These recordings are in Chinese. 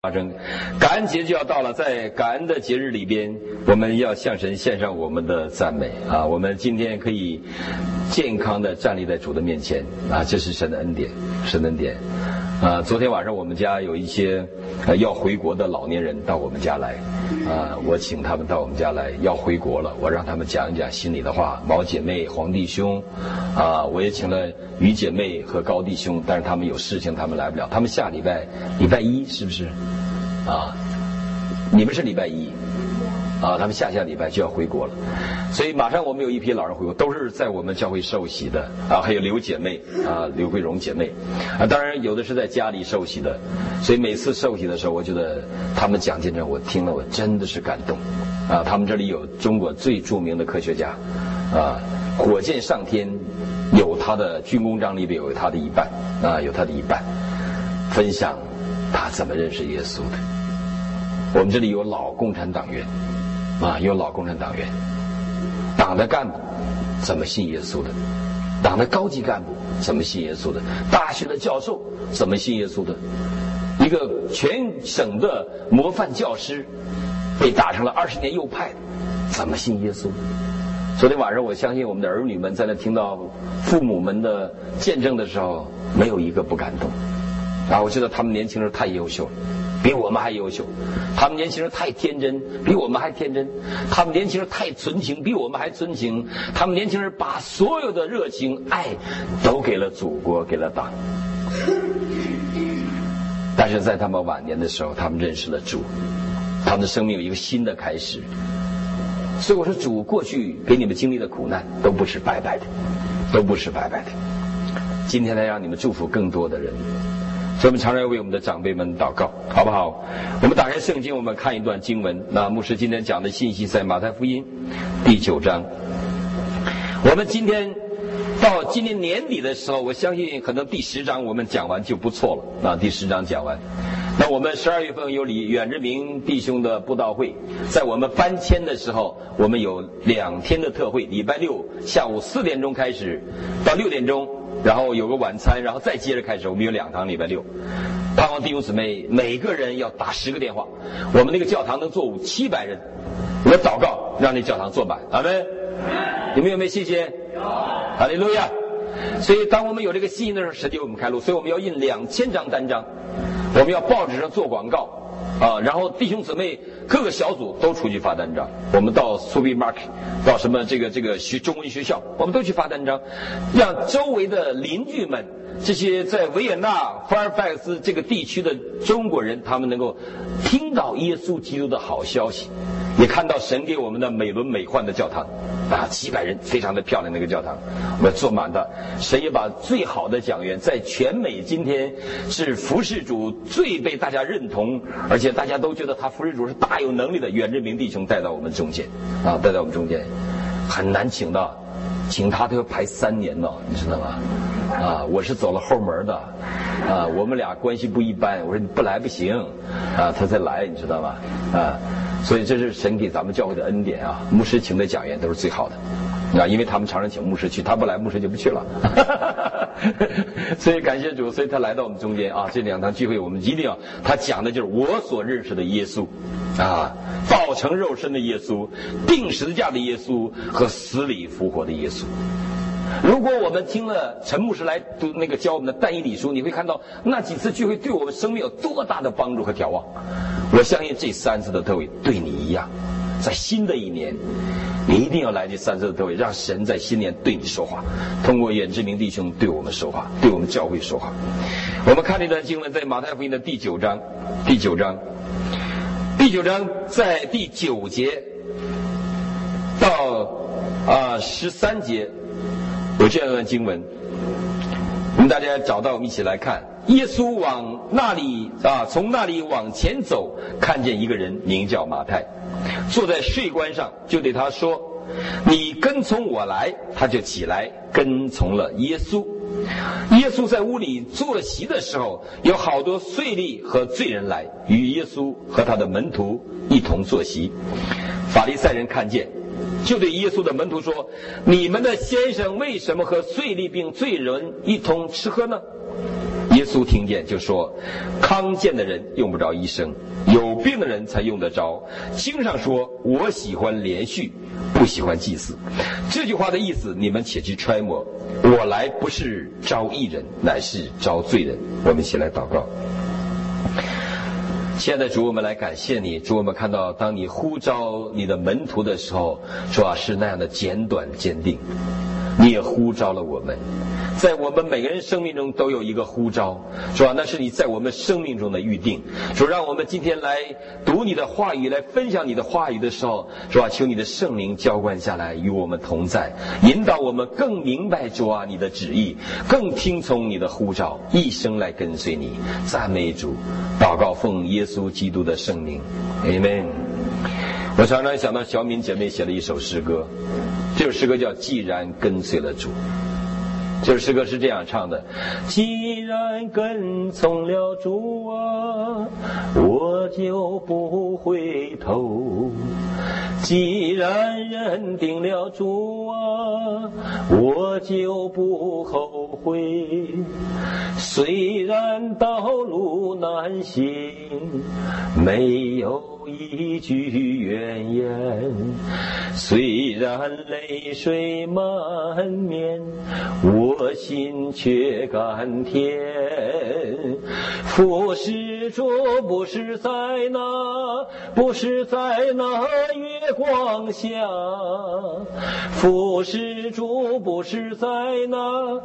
发生。感恩节就要到了，在感恩的节日里边，我们要向神献上我们的赞美啊！我们今天可以健康的站立在主的面前啊，这是神的恩典，神的恩典啊！昨天晚上我们家有一些要回国的老年人到我们家来啊，我请他们到我们家来，要回国了，我让他们讲一讲心里的话。毛姐妹、黄弟兄啊，我也请了于姐妹和高弟兄，但是他们有事情，他们来不了。他们下礼拜一是不是？啊，你们是礼拜一啊，他们下礼拜就要回国了，所以马上我们有一批老人回国，都是在我们教会受洗的啊，还有刘姐妹啊，刘桂荣姐妹啊，当然有的是在家里受洗的，所以每次受洗的时候，我觉得他们讲见证，我听了我真的是感动啊。他们这里有中国最著名的科学家啊，火箭上天有他的军功章里边有他的一半啊，有他的一半，分享他怎么认识耶稣的。我们这里有老共产党员啊，有老共产党员，党的干部怎么信耶稣的，党的高级干部怎么信耶稣的，大学的教授怎么信耶稣的，一个全省的模范教师被打成了20年右派的，怎么信耶稣的。昨天晚上我相信我们的儿女们在那听到父母们的见证的时候，没有一个不感动啊！我觉得他们年轻人太优秀了，比我们还优秀。他们年轻人太天真，比我们还天真。他们年轻人太纯情，比我们还纯情。他们年轻人把所有的热情、爱都给了祖国，给了党。但是在他们晚年的时候，他们认识了主，他们的生命有一个新的开始。所以我说，主过去给你们经历的苦难都不是白白的，都不是白白的。今天来让你们祝福更多的人。所以我们常常要为我们的长辈们祷告，好不好？我们打开圣经，我们看一段经文。那牧师今天讲的信息在马太福音第9章。我们今天到今年年底的时候，我相信可能第10章我们讲完就不错了。那第10章讲完，那我们12月份有远志明弟兄的布道会，在我们搬迁的时候，我们有2天的特会，礼拜六下午4点钟开始到6点钟。然后有个晚餐，然后再接着开始，我们有2堂礼拜六。盼望弟兄姊妹每个人要打10个电话，我们那个教堂能坐700人，我祷告让那教堂坐满，阿们。你们有没有信心？有，哈利路亚。所以当我们有这个信心的时候，神就为我们开路。所以我们要印2000张单张，我们要报纸上做广告啊，然后弟兄姊妹各个小组都出去发单张，我们到 supermarket， 到什么这个中文学校，我们都去发单张，让周围的邻居们，这些在维也纳、法尔法克斯这个地区的中国人，他们能够听到耶稣基督的好消息，也看到神给我们的美轮美奂的教堂啊，700人非常的漂亮那个教堂，我们坐满的。神也把最好的讲员，在全美今天是服事主最被大家认同，而且大家都觉得他服事主是大有能力的远志明弟兄带到我们中间啊，带到我们中间，很难请到，请他都要排3年呢，你知道吗？啊，我是走了后门的，啊，我们俩关系不一般，我说你不来不行，啊，他才来，你知道吗？啊，所以这是神给咱们教会的恩典啊，牧师请的讲员都是最好的。啊，因为他们常常请牧师去，他不来牧师就不去了。所以感谢主，所以他来到我们中间啊。这2堂聚会我们一定要，他讲的就是我所认识的耶稣啊，道成肉身的耶稣，钉十字架的耶稣和死里复活的耶稣。如果我们听了陈牧师来读那个教我们的但以理书，你会看到那几次聚会对我们生命有多大的帮助和眺望。我相信这3次的特会对你一样，在新的一年你一定要来这3次的特会，让神在新年对你说话，通过远志明弟兄对我们说话，对我们教会说话。我们看这段经文在马太福音的第9章在第9节到13节有这样一段经文，我们大家找到，我们一起来看。耶稣往那里从那里往前走，看见一个人名叫马太，坐在税关上，就对他说：“你跟从我来。”他就起来跟从了耶稣。耶稣在屋里坐席的时候，有好多税吏和罪人来，与耶稣和他的门徒一同坐席。法利赛人看见，就对耶稣的门徒说：“你们的先生为什么和税吏并罪人一同吃喝呢？” 耶稣听见就说，康健的人用不着医生，有病的人才用得着。经上说，我喜欢连续，不喜欢祭祀。这句话的意思你们且去揣摩，我来不是招义人，乃是招罪人。我们一起来祷告。亲爱的主，我们来感谢你。主，我们看到当你呼召你的门徒的时候，主啊，是那样的简短坚定。你也呼召了我们，在我们每个人生命中都有一个呼召，主啊，那是你在我们生命中的预定。主，让我们今天来读你的话语，来分享你的话语的时候，主啊，求你的圣灵浇灌下来，与我们同在，引导我们更明白主啊你的旨意，更听从你的呼召，一生来跟随你。赞美主，祷告奉耶稣基督的圣名， Amen。 我常常想到小敏姐妹写了一首诗歌，这首诗歌叫《既然跟随了主》。这首诗歌是这样唱的：既然跟从了主啊，我就不回头；既然认定了主啊，我就不后悔。虽然道路难行，没有一句怨言，虽然泪水满面，我心却甘甜。服侍主不是在那月光下，服侍主不是在那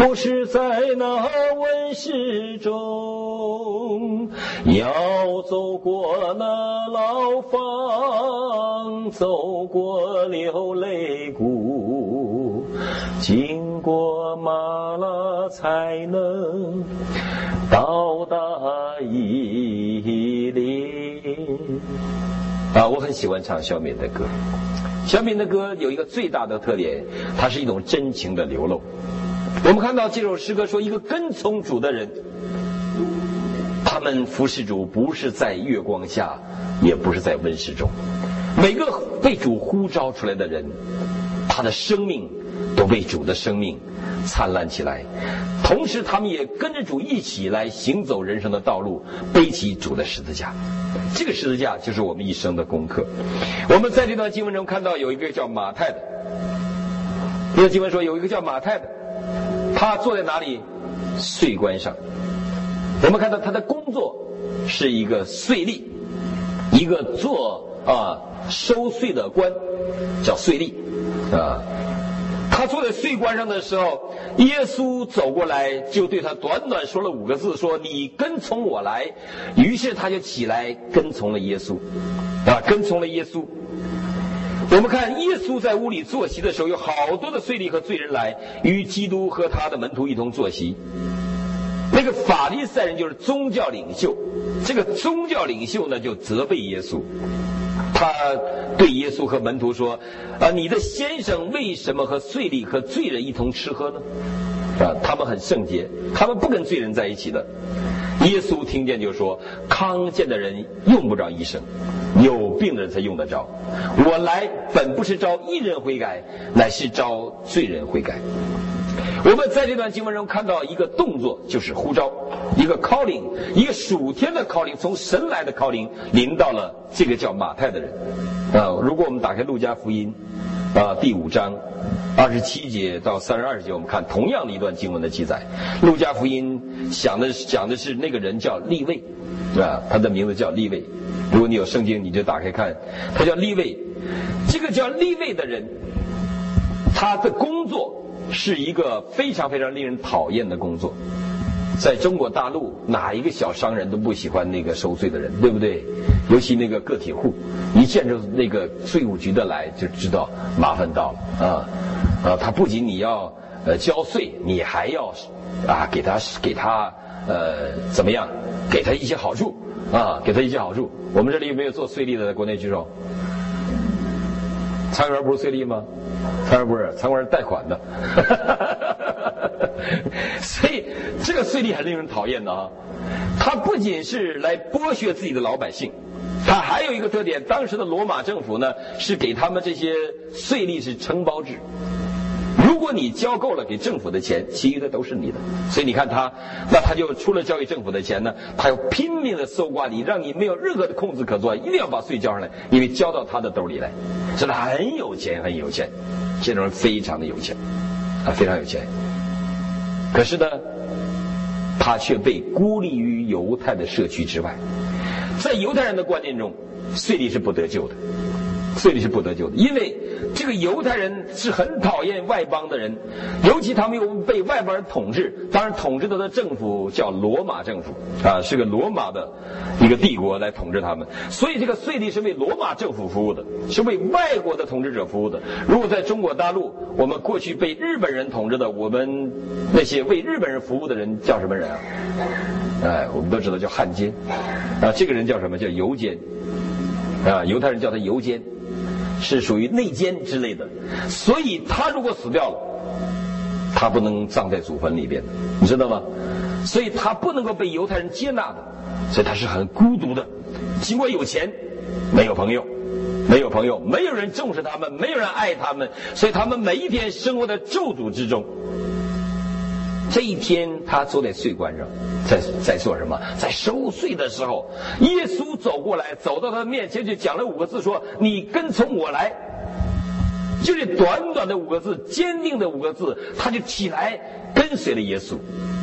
温室中，要走过那牢房，走过流泪谷，经过马拉才能到达以琳。我很喜欢唱小敏的歌。小敏的歌有一个最大的特点，它是一种真情的流露。我们看到这首诗歌说，一个跟从主的人，他们服侍主不是在月光下，也不是在温室中。每个被主呼召出来的人，他的生命都被主的生命灿烂起来，同时他们也跟着主一起来行走人生的道路，背起主的十字架。这个十字架就是我们一生的功课。我们在这段经文中看到有一个叫马太的，这个经文说有一个叫马太的，他坐在哪里？税关上。我们看到他的工作是一个税吏，一个做收税的官，叫税吏啊。他坐在税关上的时候，耶稣走过来就对他短短说了5个字，说你跟从我来。于是他就起来跟从了耶稣跟从了耶稣。我们看耶稣在屋里坐席的时候，有好多的税吏和罪人来与基督和他的门徒一同坐席。那个法利赛人就是宗教领袖，这个宗教领袖呢就责备耶稣，他对耶稣和门徒说你的先生为什么和税吏和罪人一同吃喝呢？他们很圣洁，他们不跟罪人在一起的。耶稣听见就说，康健的人用不着医生，有病的人才用得着。我来本不是招义人悔改，乃是招罪人悔改。我们在这段经文中看到一个动作，就是呼召，一个 calling， 一个属天的 calling， 从神来的 calling 临到了这个叫马太的人如果我们打开路加福音第5章27节到32节，我们看同样的一段经文的记载。路加福音讲的是那个人叫利未他的名字叫利未。如果你有圣经，你就打开看，他叫利未。这个叫利未的人，他的工作是一个非常非常令人讨厌的工作。在中国大陆，哪一个小商人都不喜欢那个收税的人，对不对？尤其那个个体户，一见着那个税务局的来，就知道麻烦到了他不仅你要交税，你还要给他怎么样？给他一些好处给他一些好处。我们这里有没有做税吏的？在国内举手。餐馆不是税吏吗？餐馆不是，餐馆是贷款的。所以这个税吏很令人讨厌的他不仅是来剥削自己的老百姓，他还有一个特点，当时的罗马政府呢是给他们这些税吏是承包制。如果你交够了给政府的钱，其余的都是你的。所以你看他，那他就除了交给政府的钱呢，他要拼命的搜刮你，让你没有任何的控制可做，一定要把税交上来，因为交到他的兜里来。所以他很有钱，很有钱，这种人非常的有钱，非常有钱。可是呢，他却被孤立于犹太的社区之外。在犹太人的观念中，税吏是不得救的，税吏是不得救的，因为这个犹太人是很讨厌外邦的人，尤其他们又被外邦人统治，当然统治的政府叫罗马政府是个罗马的一个帝国来统治他们，所以这个税吏是为罗马政府服务的，是为外国的统治者服务的。如果在中国大陆，我们过去被日本人统治的，我们那些为日本人服务的人叫什么人啊？我们都知道叫汉奸这个人叫什么？叫犹奸犹太人叫他犹奸，是属于内奸之类的。所以他如果死掉了，他不能葬在祖坟里边，你知道吗？所以他不能够被犹太人接纳的，所以他是很孤独的。尽管有钱，没有朋友，没有朋友，没有人重视他们，没有人爱他们，所以他们每一天生活在咒诅之中。这一天他坐在税关上，在做什么？在收税的时候，耶稣走过来，走到他面前就讲了5个字，说你跟从我来。就这短短的5个字，坚定的5个字，他就起来跟随了耶稣。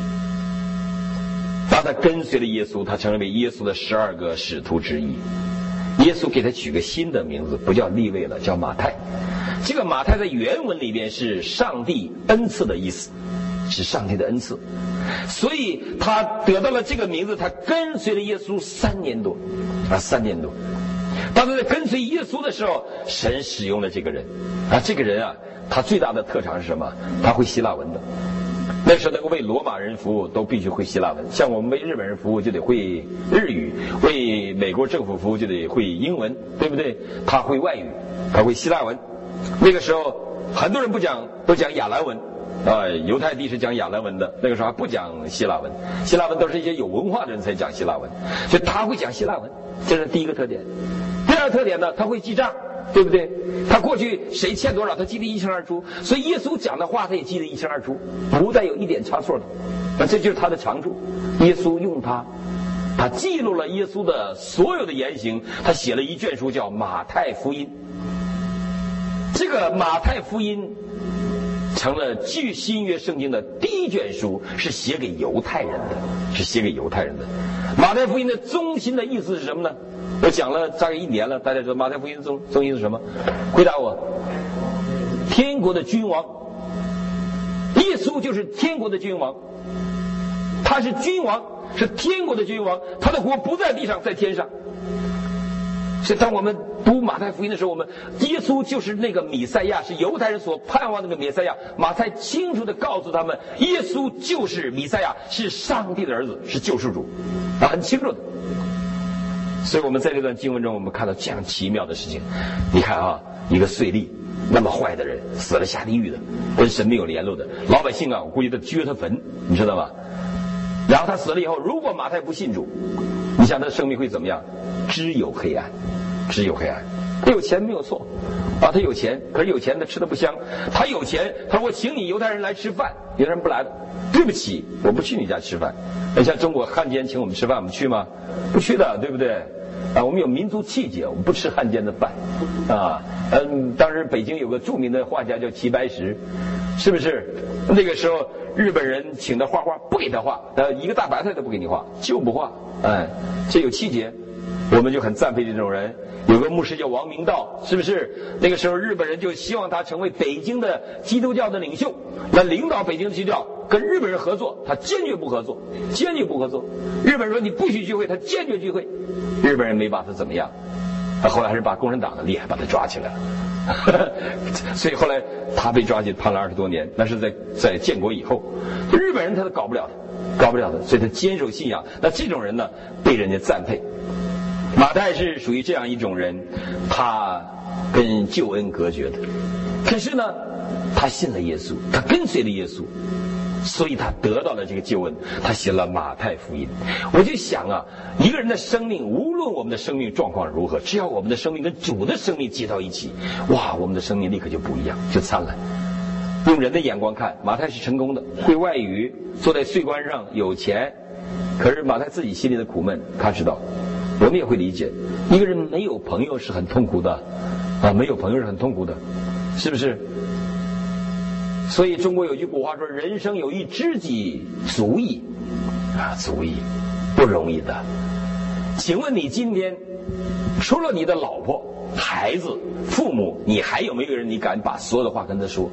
当他跟随了耶稣，他成为耶稣的12个使徒之一。耶稣给他取个新的名字，不叫利未了，叫马太。这个马太在原文里边是上帝恩赐的意思，是上帝的恩赐，所以他得到了这个名字。他跟随了耶稣3年多，3年多。当他在跟随耶稣的时候，神使用了这个人这个人他最大的特长是什么？他会希腊文的。那时候能够为罗马人服务都必须会希腊文，像我们为日本人服务就得会日语，为美国政府服务就得会英文，对不对？他会外语，他会希腊文。那个时候很多人都讲亚兰文犹太地是讲亚兰文的，那个时候还不讲希腊文，希腊文都是一些有文化的人才讲希腊文，所以他会讲希腊文，这是第一个特点。第二个特点呢，他会记账，对不对？他过去谁欠多少，他记得一清二楚，所以耶稣讲的话他也记得一清二楚，不带有一点差错的。这就是他的长处。耶稣用他记录了耶稣的所有的言行，他写了一卷书叫马太福音。这个马太福音成了据新约圣经的第一卷书，是写给犹太人的，马太福音的中心的意思是什么呢？我讲了大概1年了，大家知道马太福音的中心是什么？回答我。天国的君王。耶稣就是天国的君王，他是君王，是天国的君王，他的国不在地上，在天上。所以当我们读马太福音的时候，耶稣就是那个弥赛亚，是犹太人所盼望的那个弥赛亚。马太清楚地告诉他们，耶稣就是弥赛亚，是上帝的儿子，是救世主很清楚的。所以我们在这段经文中，我们看到这样奇妙的事情。你看一个税吏，那么坏的人，死了下地狱的，跟神没有联络的老百姓我估计都撅他坟，你知道吧？然后他死了以后，如果马太不信主，你想他的生命会怎么样？只有黑暗。他有钱没有错他有钱，可是有钱他吃的不香。他有钱，他说我请你犹太人来吃饭，犹太人不来的，对不起，我不去你家吃饭。像中国汉奸请我们吃饭，我们去吗？不去的，对不对？我们有民族气节，我们不吃汉奸的饭当时北京有个著名的画家叫齐白石，是不是？那个时候日本人请他画画，不给他画，一个大白菜都不给你画，就不画。这有气节，我们就很赞佩这种人。有个牧师叫王明道，是不是？那个时候日本人就希望他成为北京的基督教的领袖，来领导北京的基督教，跟日本人合作，他坚决不合作。日本人说你不许聚会，他坚决聚会。日本人没把他怎么样，后来还是把共产党的厉害把他抓起来了所以后来他被抓起判了20多年，那是在建国以后。日本人他都搞不了的，所以他坚守信仰。那这种人呢，被人家赞佩。马太是属于这样一种人，他跟救恩隔绝的，可是呢他信了耶稣，他跟随了耶稣，所以他得到了这个救恩。他写了马太福音。我就想一个人的生命，无论我们的生命状况如何，只要我们的生命跟主的生命接到一起，哇，我们的生命立刻就不一样，就灿烂。 用人的眼光看，马太是成功的，会外语，坐在税关上，有钱。可是马太自己心里的苦闷，他知道，我们也会理解，一个人没有朋友是很痛苦的啊，没有朋友是很痛苦的，是不是？所以中国有句古话说，人生有一知己足矣啊，足矣，不容易的。请问你今天除了你的老婆、孩子、父母，你还有没有人你敢把所有的话跟他说？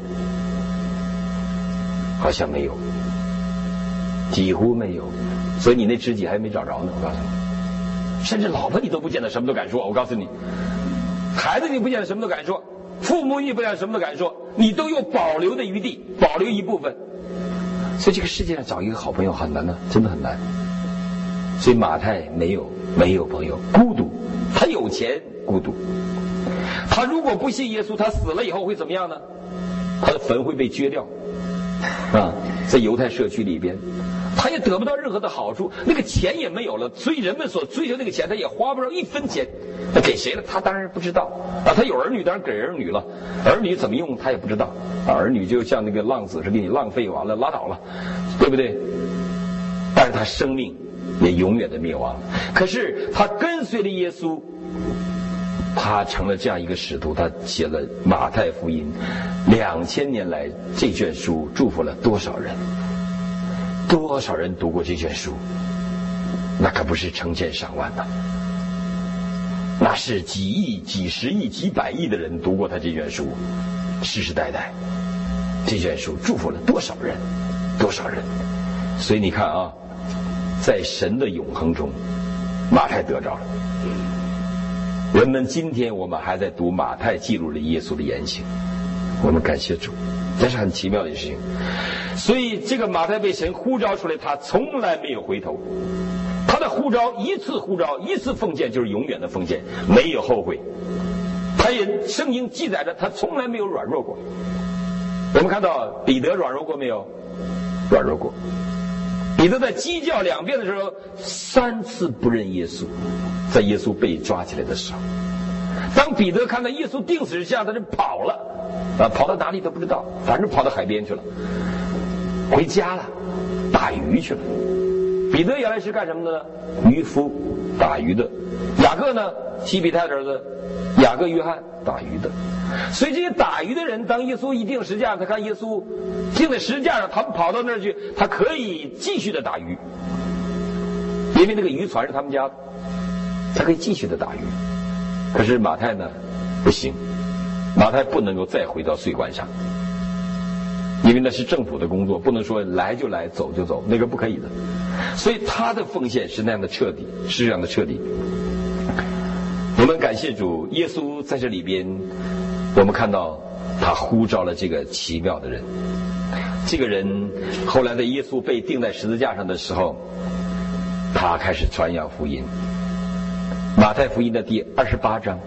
好像没有，几乎没有。所以你那知己还没找着呢，我告诉你。甚至老婆你都不见得什么都敢说，我告诉你。孩子你不见得什么都敢说，父母你不见得什么都敢说，你都有保留的余地，保留一部分。所以这个世界上找一个好朋友很难的，真的很难。所以马太没有朋友，孤独。他有钱，孤独。他如果不信耶稣，他死了以后会怎么样呢？他的坟会被掘掉啊，在犹太社区里边，他也得不到任何的好处，那个钱也没有了，所以人们所追求那个钱，他也花不着一分钱。那给谁了？他当然不知道啊。他有儿女，当然给儿女了，儿女怎么用他也不知道啊。儿女就像那个浪子似的，给你浪费完了，拉倒了，对不对？但是他生命也永远的灭亡。可是他跟随了耶稣，他成了这样一个使徒，他写了马太福音，2000年来这卷书祝福了多少人？多少人读过这卷书？那可不是成千上万的，那是几亿、几十亿、几百亿的人读过他这卷书，世世代代，这卷书祝福了多少人？多少人？所以你看啊，在神的永恒中，马太得着了。人们今天我们还在读马太记录了耶稣的言行，我们感谢主，这是很奇妙的事情。所以这个马太被神呼召出来，他从来没有回头，他的呼召一次呼召一次奉献就是永远的奉献，没有后悔。他也圣经记载着他从来没有软弱过。我们看到彼得软弱过没有？软弱过。彼得在鸡叫2遍的时候3次不认耶稣，在耶稣被抓起来的时候，当彼得看到耶稣钉死之下，他就跑了啊，跑到哪里都不知道，反正跑到海边去了，回家了，打鱼去了。彼得原来是干什么的呢？渔夫，打鱼的。雅各呢？西比泰的儿子雅各约翰，打鱼的。所以这些打鱼的人，当耶稣一定十字架，他看耶稣钉在十字架上，他们跑到那儿去，他可以继续的打鱼，因为那个渔船是他们家的，他可以继续的打鱼。可是马太呢，不行，马太不能够再回到税关上，因为那是政府的工作，不能说来就来，走就走，那个不可以的。所以他的奉献是那样的彻底，是这样的彻底。我们感谢主，耶稣在这里边，我们看到他呼召了这个奇妙的人。这个人后来在耶稣被钉在十字架上的时候，他开始传扬福音。马太福音的第28章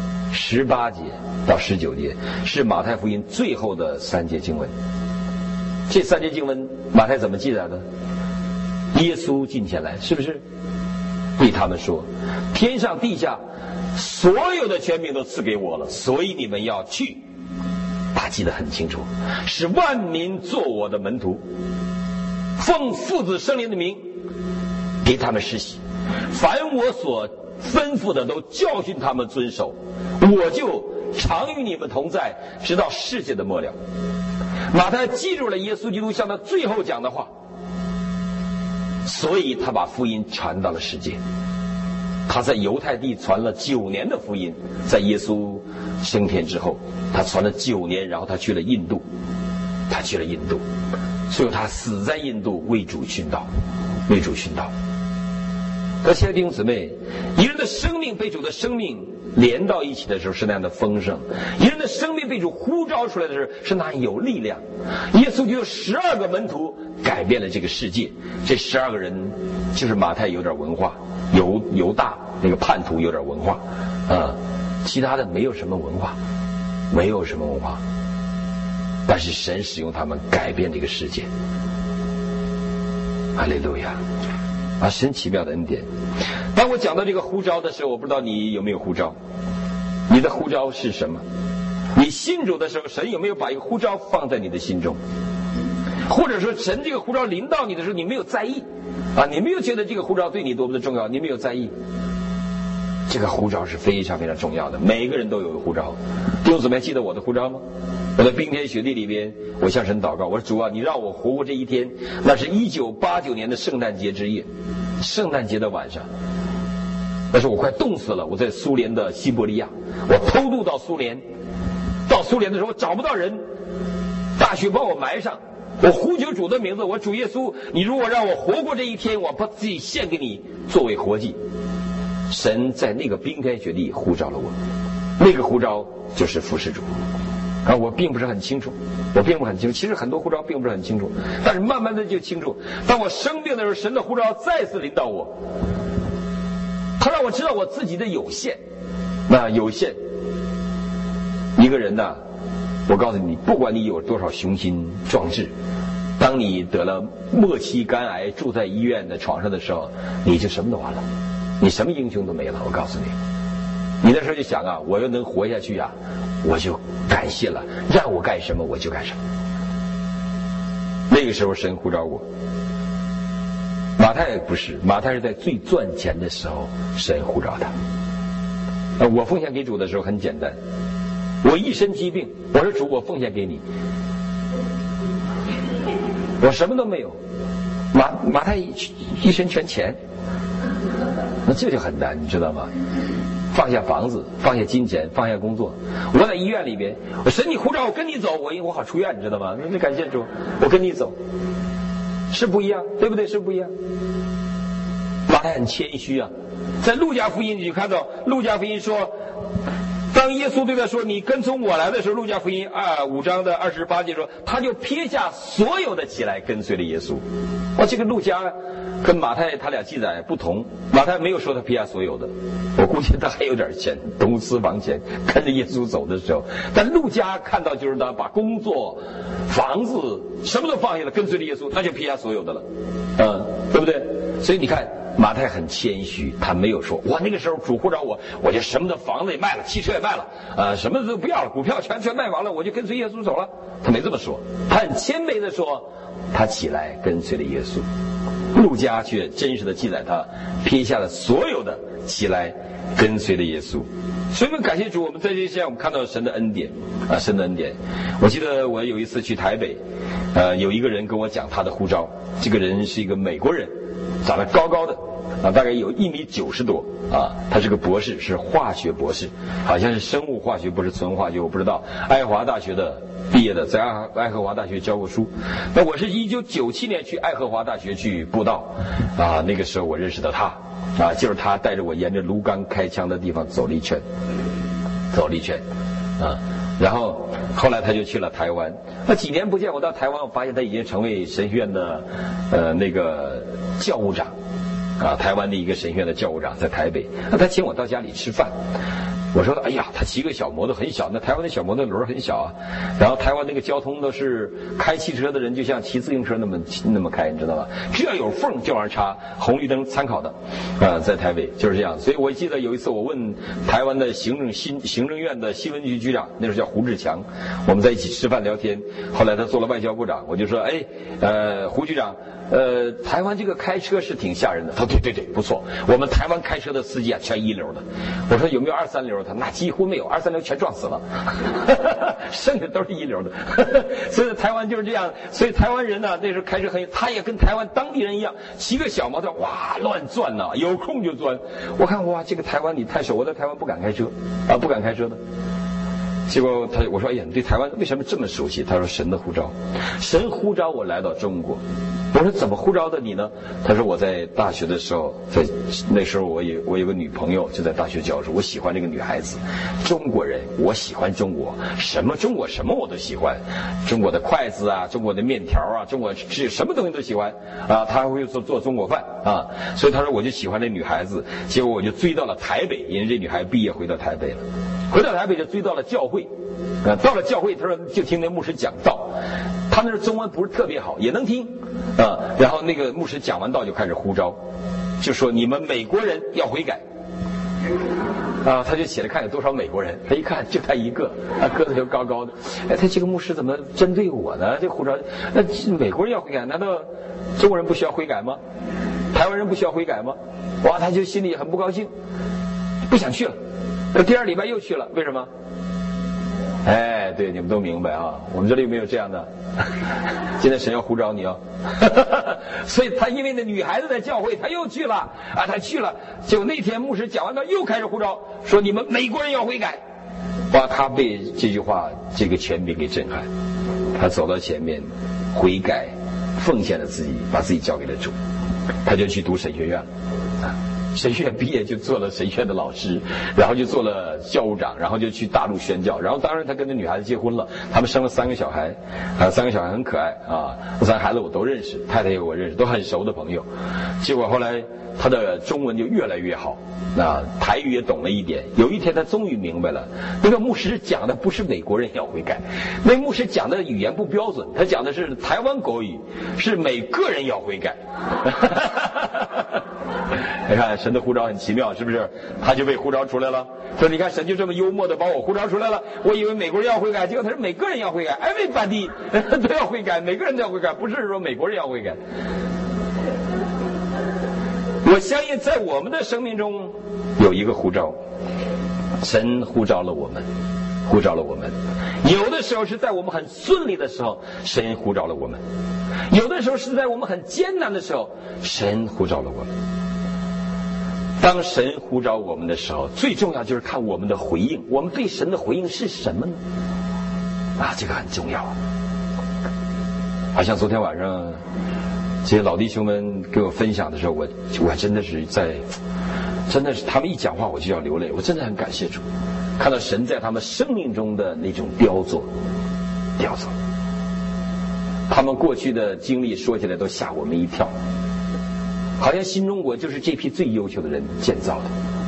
18节到19节是马太福音最后的3节经文。这3节经文马太怎么记载的？耶稣近前来，是不是对他们说，天上地下所有的权柄都赐给我了，所以你们要去，他记得很清楚，使万民做我的门徒，奉父子圣灵的名给他们施洗，凡我所吩咐的都教训他们遵守，我就常与你们同在，直到世界的末了。马太记住了耶稣基督向他最后讲的话，所以他把福音传到了世界。他在犹太地传了9年的福音，在耶稣升天之后，他传了9年，然后他去了印度，最后他死在印度，为主殉道。可亲爱的弟兄姊妹，一个人的生命被主的生命连到一起的时候是那样的丰盛，一个人的生命被主呼召出来的时候是那样有力量。耶稣就有12个门徒改变了这个世界，这12个人就是马太有点文化，犹大那个叛徒有点文化啊，其他的没有什么文化，但是神使用他们改变这个世界。哈利路亚啊！神奇妙的恩典。当我讲到这个呼召的时候，我不知道你有没有呼召，你的呼召是什么？ 你信主的时候，神有没有把一个呼召放在你的心中？或者说神这个呼召临到你的时候，你没有在意啊，你没有觉得这个呼召对你多么的重要，你没有在意。这个呼召是非常非常重要的，每个人都有个呼召。弟兄姊妹，记得我的呼召吗？我在冰天雪地里边，我向神祷告，我说主啊，你让我活过这一天。那是1989年的圣诞节之夜，圣诞节的晚上，那时候我快冻死了。我在苏联的西伯利亚，我偷渡到苏联，到苏联的时候我找不到人，大雪把我埋上。我呼求主的名字，我主耶稣，你如果让我活过这一天，我把自己献给你作为活祭。神在那个冰天雪地呼召了我，那个呼召就是服侍主啊！我并不是很清楚，其实很多呼召并不是很清楚，但是慢慢的就清楚。当我生病的时候，神的呼召再次临到我，他让我知道我自己的有限。那有限，一个人呢，我告诉你，不管你有多少雄心壮志，当你得了末期肝癌，住在医院的床上的时候，你就什么都完了，你什么英雄都没了。我告诉你，你那时候就想啊，我要能活下去啊，我就感谢了，让我干什么我就干什么。那个时候神呼召我。马太不是，马太是在最赚钱的时候神呼召他。我奉献给主的时候很简单，我一身疾病，我说主，我奉献给你，我什么都没有。马太一身全钱，那这就很难，你知道吗？放下房子，放下金钱，放下工作。我在医院里边，我神你呼召我跟你走，我好出院，你知道吗？那感谢主，我跟你走，是不一样，对不对？是不一样。马太很谦虚啊，在路加福音你就看到，路加福音说，当耶稣对他说你跟从我来的时候，路加福音5章的28节说，他就撇下所有的起来跟随了耶稣。这个路加跟马太他俩记载不同，马太没有说他撇下所有的，我估计他还有点钱，东私房钱，跟着耶稣走的时候。但路加看到就是他把工作、房子什么都放下了，跟随了耶稣，那就撇下所有的了，对不对？所以你看马太很谦虚，他没有说哇那个时候主呼召我就什么的房子也卖了，汽车也卖了，什么都不要了，股票全卖完了，我就跟随耶稣走了。他没这么说，他很谦卑的说他起来跟随了耶稣。路加却真实的记载他撇下了所有的，起来跟随了耶稣。所以我们感谢主，我们在这些我们看到神的恩典啊，神的恩典。我记得我有一次去台北，有一个人跟我讲他的呼召，这个人是一个美国人，长得高高的大概有1.90米多他是个博士，是化学博士，好像是生物化学，不是纯化学，我不知道。爱荷华大学的毕业的，在爱荷华大学教过书。那我是1997年去爱荷华大学去布道那个时候我认识到他就是他带着我沿着卢刚开枪的地方走了一圈然后后来他就去了台湾。那几年不见，我到台湾，我发现他已经成为神学院的那个教务长台湾的一个神学院的教务长，在台北。那他请我到家里吃饭，我说哎呀，他骑个小摩托很小，那台湾的小摩托轮很小然后台湾那个交通都是开汽车的人就像骑自行车那么开，你知道吧？只要有缝就往上插，红绿灯参考的在台北就是这样。所以我记得有一次我问台湾的行政院的新闻局局长，那时候叫胡志强，我们在一起吃饭聊天，后来他做了外交部长，我就说胡局长，台湾这个开车是挺吓人的。他说对，不错，我们台湾开车的司机全一流的。我说有没有2、3流？他那几乎没有，2、3流全撞死了剩下都是一流的所以台湾就是这样。所以台湾人呢，那时候开车他也跟台湾当地人一样，骑个小摩托乱钻有空就钻。我看这个台湾你太熟，我在台湾不敢开车不敢开车的。结果我说哎呀，你对台湾为什么这么熟悉？他说神的呼召，神呼召我来到中国。我说怎么呼召的你呢？他说我在大学的时候，那时候我有个女朋友，就在大学教书，我喜欢这个女孩子，中国人，我喜欢中国，中国什么我都喜欢，中国的筷子中国的面条中国什么东西都喜欢他还会做中国饭所以他说我就喜欢这女孩子。结果我就追到了台北，因为这女孩毕业回到台北了，回到台北就追到了教会到了教会，他说就听那牧师讲道，他那中文不是特别好，也能听然后那个牧师讲完道就开始呼召，就说你们美国人要悔改他就起来看有多少美国人，他一看就他一个，个子又高高的，哎，他这个牧师怎么针对我呢？这护照，那美国人要悔改，难道中国人不需要悔改吗？台湾人不需要悔改吗？哇，他就心里很不高兴，不想去了。第二礼拜又去了，为什么？哎，对，你们都明白啊。我们这里有没有这样的？现在神要呼召你哦。所以他因为那女孩子在教会，他又去了啊，他去了。结果那天牧师讲完，他又开始呼召，说你们美国人要悔改。哇，他被这句话这个权柄给震撼，他走到前面悔改，奉献了自己，把自己交给了主，他就去读神学院了啊。神学院毕业就做了神学院的老师，然后就做了教务长，然后就去大陆宣教，然后当然他跟那女孩子结婚了，他们生了3个小孩，3个小孩很可爱啊，这3个孩子我都认识，太太也我认识，都很熟的朋友。结果后来他的中文就越来越好，台语也懂了一点。有一天他终于明白了，那个牧师讲的不是美国人要悔改，那牧师讲的语言不标准，他讲的是台湾国语，是每个人要悔改。你看神的呼召很奇妙，是不是？他就被呼召出来了，说你看神就这么幽默的把我呼召出来了，我以为美国人要悔改，结果他是每个人要悔改，everybody都要悔改，每个人都要悔改，不是说美国人要悔改。我相信在我们的生命中有一个呼召，神呼召了我们，呼召了我们。有的时候是在我们很顺利的时候，神呼召了我们；有的时候是在我们很艰难的时候，神呼召了我们。当神呼召我们的时候，最重要就是看我们的回应，我们对神的回应是什么呢？这个很重要。好像昨天晚上这些老弟兄们给我分享的时候，我真的是他们一讲话我就要流泪，我真的很感谢主，看到神在他们生命中的那种雕琢。他们过去的经历说起来都吓我们一跳，好像新中国就是这批最优秀的人建造的。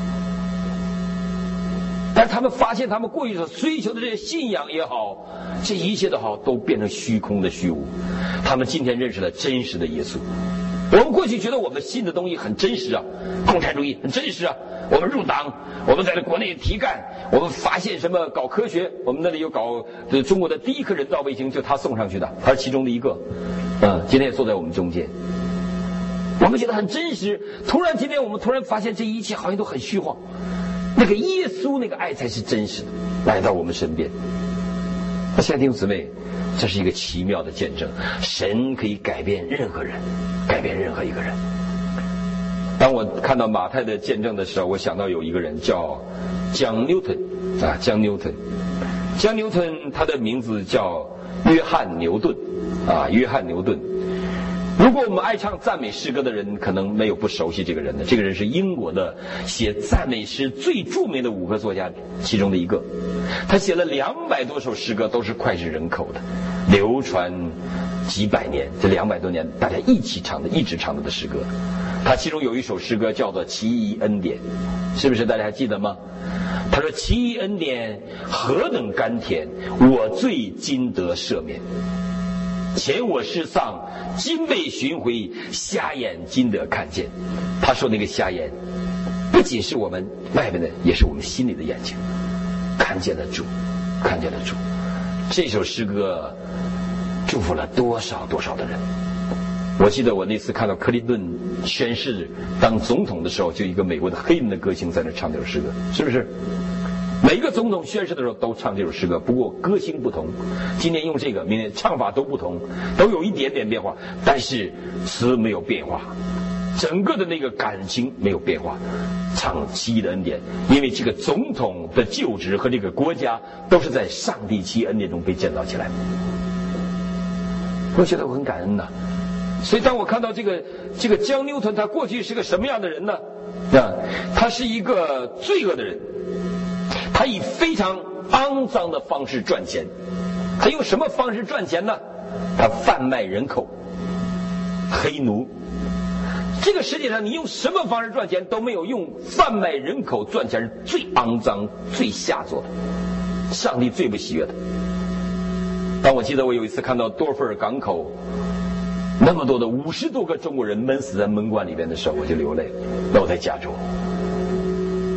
但是他们发现他们过去所追求的这些信仰也好，这一切的好都变成虚空的虚无。他们今天认识了真实的耶稣。我们过去觉得我们信的东西很真实啊，共产主义很真实啊，我们入党，我们在国内提干，我们发现什么搞科学，我们那里有搞中国的第一颗人造卫星，就他送上去的，他是其中的一个，今天也坐在我们中间。我们觉得很真实，突然今天我们突然发现这一切好像都很虚幻，那个耶稣那个爱才是真实的，来到我们身边。亲爱的弟兄姊妹，这是一个奇妙的见证，神可以改变任何人，改变任何一个人。当我看到马太的见证的时候，我想到有一个人叫江牛顿江牛顿。江牛顿他的名字叫约翰牛顿约翰牛顿。如果我们爱唱赞美诗歌的人，可能没有不熟悉这个人的。这个人是英国的写赞美诗最著名的5个作家其中的一个，他写了200多首诗歌，都是脍炙人口的，流传几百年，这200多年大家一起唱的，一直唱的诗歌。他其中有一首诗歌叫做《奇异恩典》，是不是大家还记得吗？他说：奇异恩典何等甘甜，我罪今得赦免，前我失丧，今被寻回，瞎眼今得看见。他说那个瞎眼不仅是我们外面的，也是我们心里的眼睛，看见了主，看见了主。这首诗歌祝福了多少多少的人。我记得我那次看到克林顿宣誓当总统的时候，就一个美国的黑人的歌星在那唱这首诗歌，是不是？每一个总统宣誓的时候都唱这首诗歌，不过歌星不同，今天用这个，明天唱法都不同，都有一点点变化，但是词没有变化，整个的那个感情没有变化。唱奇异的恩典，因为这个总统的就职和这个国家都是在上帝奇异恩典中被建造起来的。我觉得我很感恩呐。所以当我看到这个江牛顿，他过去是个什么样的人呢？他是一个罪恶的人，他以非常肮脏的方式赚钱。他用什么方式赚钱呢？他贩卖人口，黑奴。这个世界上你用什么方式赚钱都没有用贩卖人口赚钱是最肮脏最下作的，上帝最不喜悦的。当我记得我有一次看到多弗尔港口那么多的50多个中国人闷死在门关里边的时候，我就流泪。那我在加州，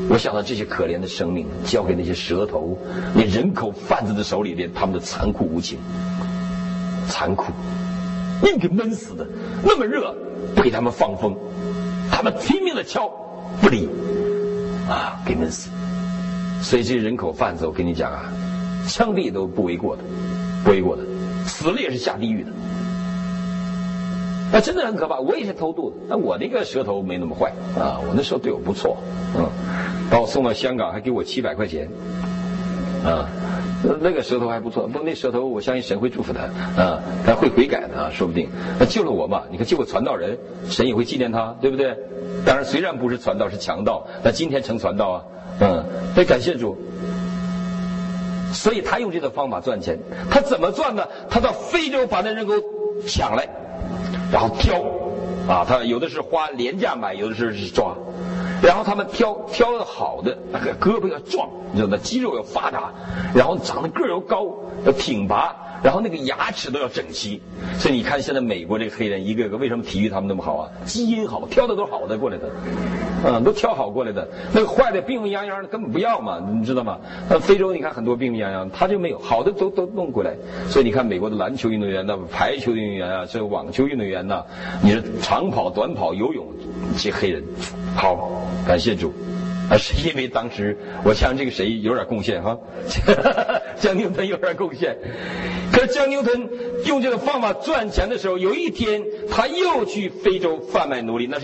我想到这些可怜的生命交给那些蛇头、那人口贩子的手里边，他们的残酷无情，残酷，硬给闷死的，那么热不给他们放风，他们拼命的敲不理啊，给闷死。所以这些人口贩子，我跟你讲啊，枪毙都不为过的，不为过的，死了也是下地狱的。那真的很可怕。我也是偷渡的，那我那个蛇头没那么坏啊，我那时候对我不错，把我送到香港，还给我700块钱，啊，那个蛇头还不错。不，那蛇头我相信神会祝福他啊，他会悔改的啊，说不定。那救了我嘛，你看救个传道人，神也会纪念他，对不对？当然，虽然不是传道，是强盗，那今天成传道啊，得感谢主。所以他用这个方法赚钱，他怎么赚呢？他到非洲把那人给抢来。然后挑，啊，他有的是花廉价买，有的是抓，然后他们挑的好的，那个胳膊要壮，你知道吗？肌肉要发达，然后长得个儿要高，要挺拔，然后那个牙齿都要整齐。所以你看现在美国这个黑人一个个为什么体育他们那么好啊？基因好，挑的都是好的过来的，都挑好过来的。那个坏的病病殃殃的根本不要嘛，你知道吗？非洲你看很多病病殃殃，他就没有，好的都弄过来。所以你看美国的篮球运动员呐、排球运动员啊，这个网球运动员呐，你是长跑、短跑、游泳，这些黑人好，感谢主。是因为当时我想这个谁有点贡献哈，江牛顿有点贡献。可是江牛顿用这个方法赚钱的时候，有一天他又去非洲贩卖奴隶，那是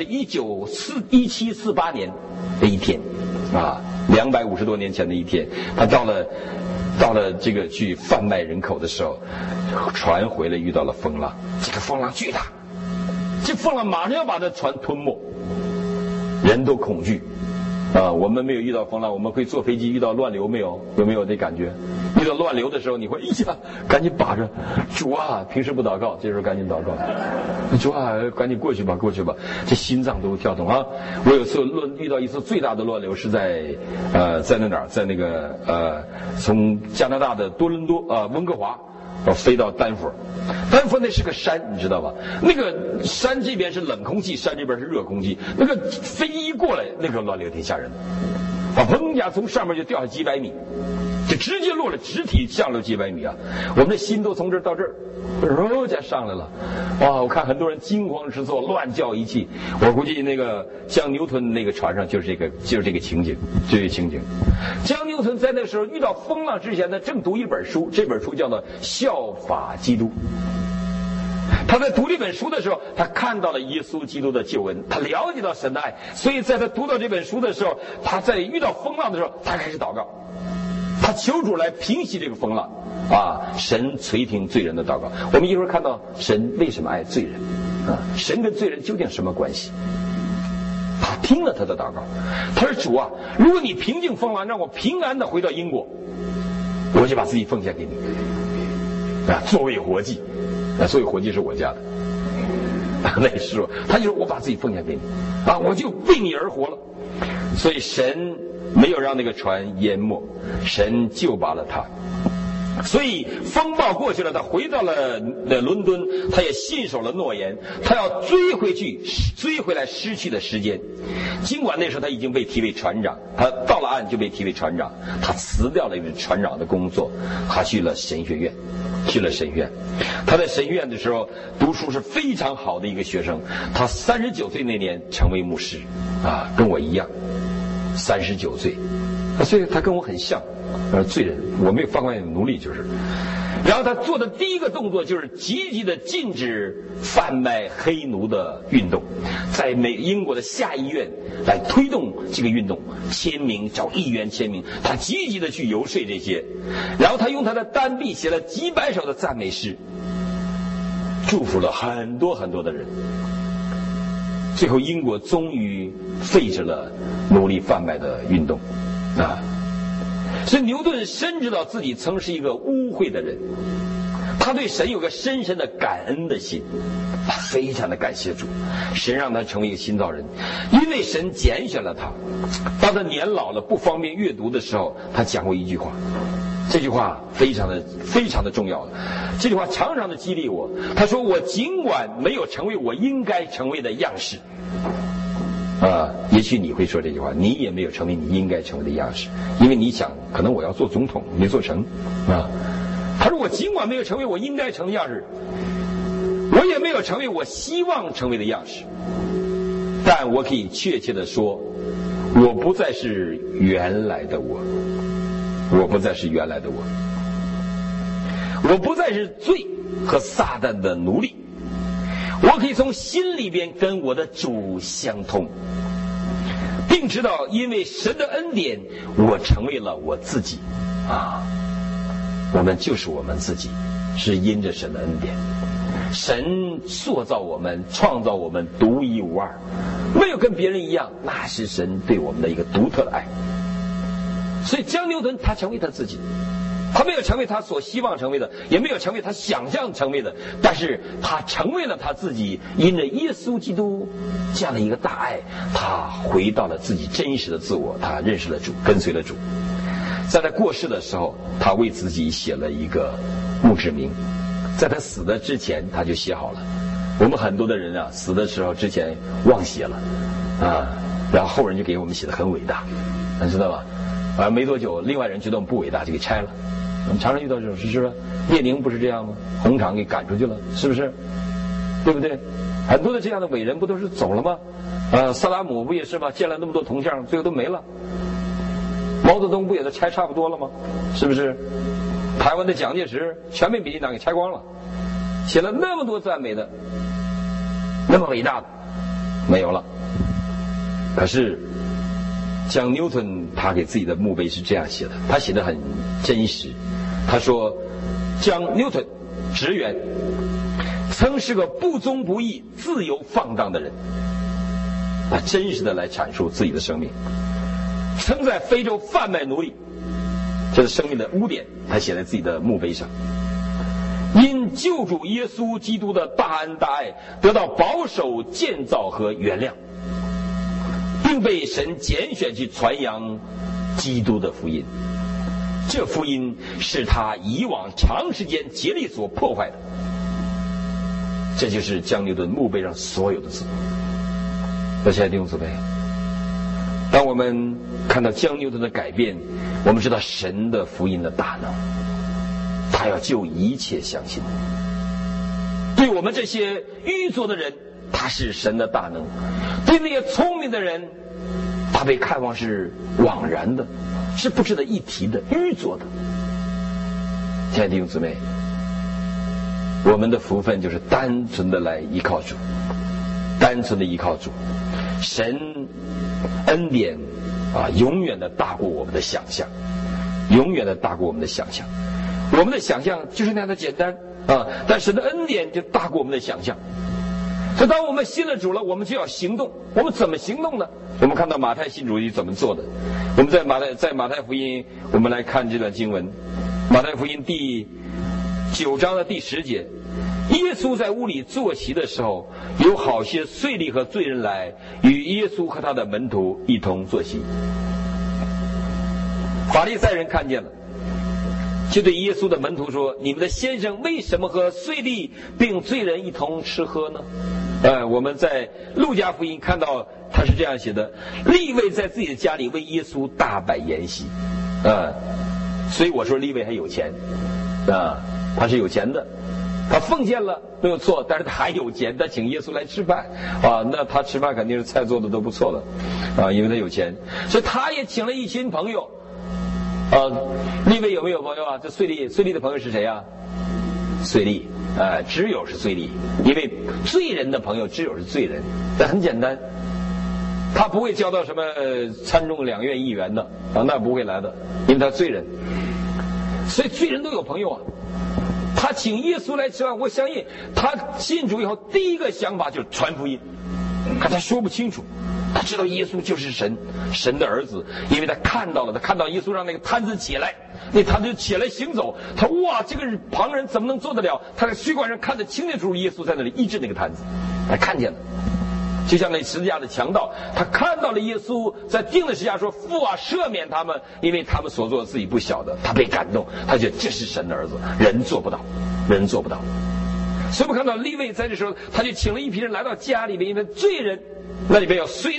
1748年的一天啊，250多年前的一天，他到了这个去贩卖人口的时候，船回来遇到了风浪，这个风浪巨大，这风浪马上要把这船吞没，人都恐惧。我们没有遇到风浪，我们会坐飞机遇到乱流没有？有没有这感觉？遇到乱流的时候，你会赶紧把着主啊！平时不祷告，这时候赶紧祷告，主啊，赶紧过去吧，这心脏都跳动啊！我有次遇到一次最大的乱流是在哪儿？在那个从加拿大的多伦多温哥华。飞到丹佛那是个山，你知道吧？那个山这边是冷空气，山这边是热空气，那个飞一过来，那个乱流挺吓人的，砰一下从上面就掉下几百米，就直接落了，直体降了几百米啊！我们的心都从这儿到这儿，就上来了，哇！我看很多人惊慌失措，乱叫一气。我估计那个像牛顿那个船上就是这个情景，这个情景。江牛顿在那时候遇到风浪之前呢，正读一本书，这本书叫做《效法基督》。他在读这本书的时候，他看到了耶稣基督的救恩，他了解到神的爱，所以在他读到这本书的时候，他在遇到风浪的时候，他开始祷告，他求主来平息这个风浪啊！神垂听罪人的祷告。我们一会儿看到神为什么爱罪人啊？神跟罪人究竟什么关系？他听了他的祷告，他说：“主啊，如果你平静风浪，让我平安的回到英国，我就把自己奉献给你啊，作为活祭。”所以活祭是我家的，那时候他就说我把自己奉献给你啊，我就为你而活了。所以神没有让那个船淹没，神救拔了他。所以风暴过去了，他回到了伦敦，他也信守了诺言，他要追回来失去的时间。尽管那时候他已经被提为船长，他到了岸就被提为船长，他辞掉了一个船长的工作，他去了神学院。他在神学院的时候读书是非常好的一个学生，他39岁那年成为牧师啊，跟我一样39岁，所以他跟我很像，罪人，我没有放弃奴隶就是。然后他做的第一个动作就是积极的禁止贩卖黑奴的运动，在英国的下议院来推动这个运动，签名，找议员签名，他积极的去游说这些。然后他用他的单臂写了几百首的赞美诗，祝福了很多很多的人。最后英国终于废止了奴隶贩卖的运动啊！所以牛顿深知道自己曾是一个污秽的人，他对神有个深深的感恩的心，他非常的感谢主，神让他成为一个新造人，因为神拣选了他。当他年老了不方便阅读的时候，他讲过一句话，这句话非常的重要，这句话常常的激励我。他说：“我尽管没有成为我应该成为的样式， 也许你会说这句话，你也没有成为你应该成为的样式，因为你想可能我要做总统没做成他说我尽管没有成为我应该成的样式，我也没有成为我希望成为的样式，但我可以确切地说，我不再是原来的我，我不再是原来的我，我不再是罪和撒旦的奴隶，我可以从心里边跟我的主相通，并知道因为神的恩典，我成为了我自己我们就是我们自己，是因着神的恩典。神塑造我们，创造我们独一无二，没有跟别人一样，那是神对我们的一个独特的爱。所以江牛顿他成为他自己，他没有成为他所希望成为的，也没有成为他想象成为的，但是他成为了他自己，因着耶稣基督这样的一个大爱，他回到了自己真实的自我，他认识了主，跟随了主。在他过世的时候，他为自己写了一个墓志铭，在他死的之前他就写好了。我们很多的人死的时候之前忘写了然后后人就给我们写的很伟大，你知道吧？没多久另外人觉得我们不伟大就给拆了。我们常常遇到这种事，是不是？列宁不是这样吗？红场给赶出去了，是不是？对不对？很多的这样的伟人不都是走了吗？萨达姆不也是吗？建了那么多铜像，最后都没了。毛泽东不也都拆差不多了吗？是不是？台湾的蒋介石全被民进党给拆光了，写了那么多赞美的，那么伟大的，没有了。可是像牛顿他给自己的墓碑是这样写的，他写的很真实。他说将牛顿职员曾是个不忠不义、自由放荡的人，他真实的来阐述自己的生命。曾在非洲贩卖奴隶，这是生命的污点，他写在自己的墓碑上。因救主耶稣基督的大恩大爱得到保守、建造和原谅，并被神拣选去传扬基督的福音。这福音是他以往长时间竭力所破坏的。这就是江牛顿墓碑上所有的字。亲爱的弟兄姊妹，当我们看到江牛顿的改变，我们知道神的福音的大能，他要救一切相信。对我们这些愚拙的人，他是神的大能；对那些聪明的人，他被看望是枉然的，是不值得一提的，愚拙的。亲爱的弟兄姊妹，我们的福分就是单纯的来依靠主，单纯的依靠主。神恩典永远的大过我们的想象，永远的大过我们的想象。我们的想象就是那样的简单但神的恩典就大过我们的想象。所以当我们信了主了，我们就要行动。我们怎么行动呢？我们看到马太信主是怎么做的。我们在马太福音，我们来看这段经文。马太福音第9章的第10节，耶稣在屋里坐席的时候，有好些税吏和罪人来与耶稣和他的门徒一同坐席。法利赛人看见了，就对耶稣的门徒说：你们的先生为什么和税吏并罪人一同吃喝呢？我们在路加福音看到他是这样写的：利未在自己的家里为耶稣大摆筵席。所以我说利未还有钱他是有钱的，他奉献了没有错，但是他还有钱，他请耶稣来吃饭那他吃饭肯定是菜做的都不错了因为他有钱，所以他也请了一群朋友。利未有没有朋友这税吏的朋友是谁税吏只有是罪吏，因为罪人的朋友只有是罪人，这很简单。他不会交到什么参众两院议员的那不会来的，因为他罪人。所以罪人都有朋友他请耶稣来吃饭，我相信他信主以后第一个想法就是传福音，可他说不清楚。他知道耶稣就是神的儿子，因为他看到耶稣让那个摊子起来，那摊子就起来行走。他哇，这个旁人怎么能做得了？他在水管上看得清清楚楚，耶稣在那里医治那个摊子，他看见了。就像那十字架的强盗，他看到了耶稣在钉的十字架说：父啊，赦免他们，因为他们所做的自己不晓得。他被感动，他觉得这是神的儿子，人做不到。所以我们看到利未在这时候，他就请了一批人来到家里面，因为罪人那里边有税吏，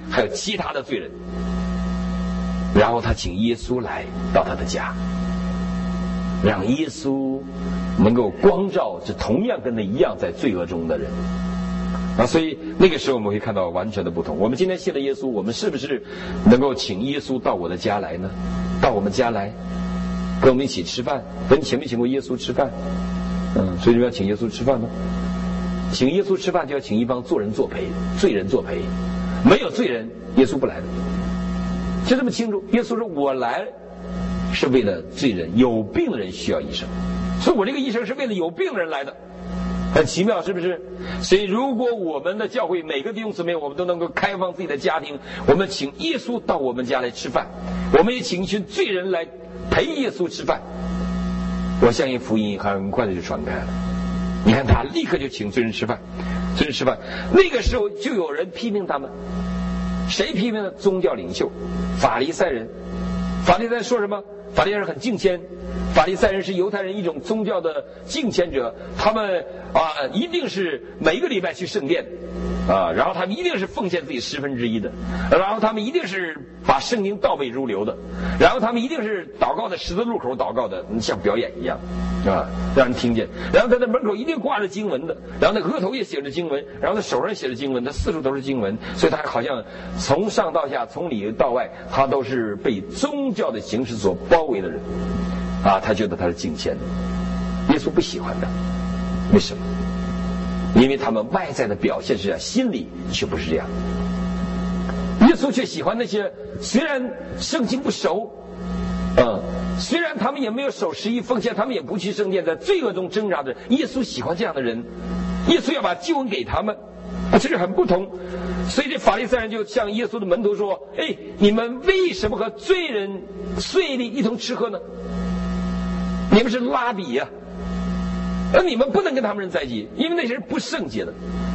还有其他的罪人。然后他请耶稣来到他的家，让耶稣能够光照这同样跟他一样在罪恶中的人。所以那个时候我们会看到完全的不同。我们今天信了耶稣，我们是不是能够请耶稣到我的家来呢？到我们家来跟我们一起吃饭。你请没请过耶稣吃饭？所以你们要请耶稣吃饭呢？请耶稣吃饭就要请一帮罪人作陪，没有罪人耶稣不来的，就这么清楚。耶稣说我来是为了罪人，有病的人需要医生，所以我这个医生是为了有病的人来的。很奇妙，是不是？所以如果我们的教会每个弟兄姊妹我们都能够开放自己的家庭，我们请耶稣到我们家来吃饭，我们也请一群罪人来陪耶稣吃饭，我相信福音很快的就传开了。你看他立刻就请罪人吃饭，那个时候就有人批评他们。谁批评的？宗教领袖法利赛人。法利赛人说什么？法利赛人很敬虔，法利赛人是犹太人一种宗教的敬虔者，他们一定是每个礼拜去圣殿然后他们一定是奉献自己1/10的，然后他们一定是把圣经倒背如流的，然后他们一定是祷告在十字路口祷告的，像表演一样让人听见。然后在那门口一定挂着经文的，然后那额头也写着经文，然后他手上写着经文，他四处都是经文，所以他好像从上到下，从里到外，他都是被宗教的形式所包围的人他觉得他是敬虔的。耶稣不喜欢的，为什么？因为他们外在的表现是这样，心里却不是这样。耶稣却喜欢那些虽然圣经不熟虽然他们也没有守11奉献，他们也不去圣殿，在罪恶中挣扎的人，耶稣喜欢这样的人，耶稣要把救恩给他们这是很不同。所以这法利赛人就向耶稣的门徒说，你们为什么和罪人税吏一同吃喝呢？你们是拉比而你们不能跟他们人在一起，因为那些人不圣洁的。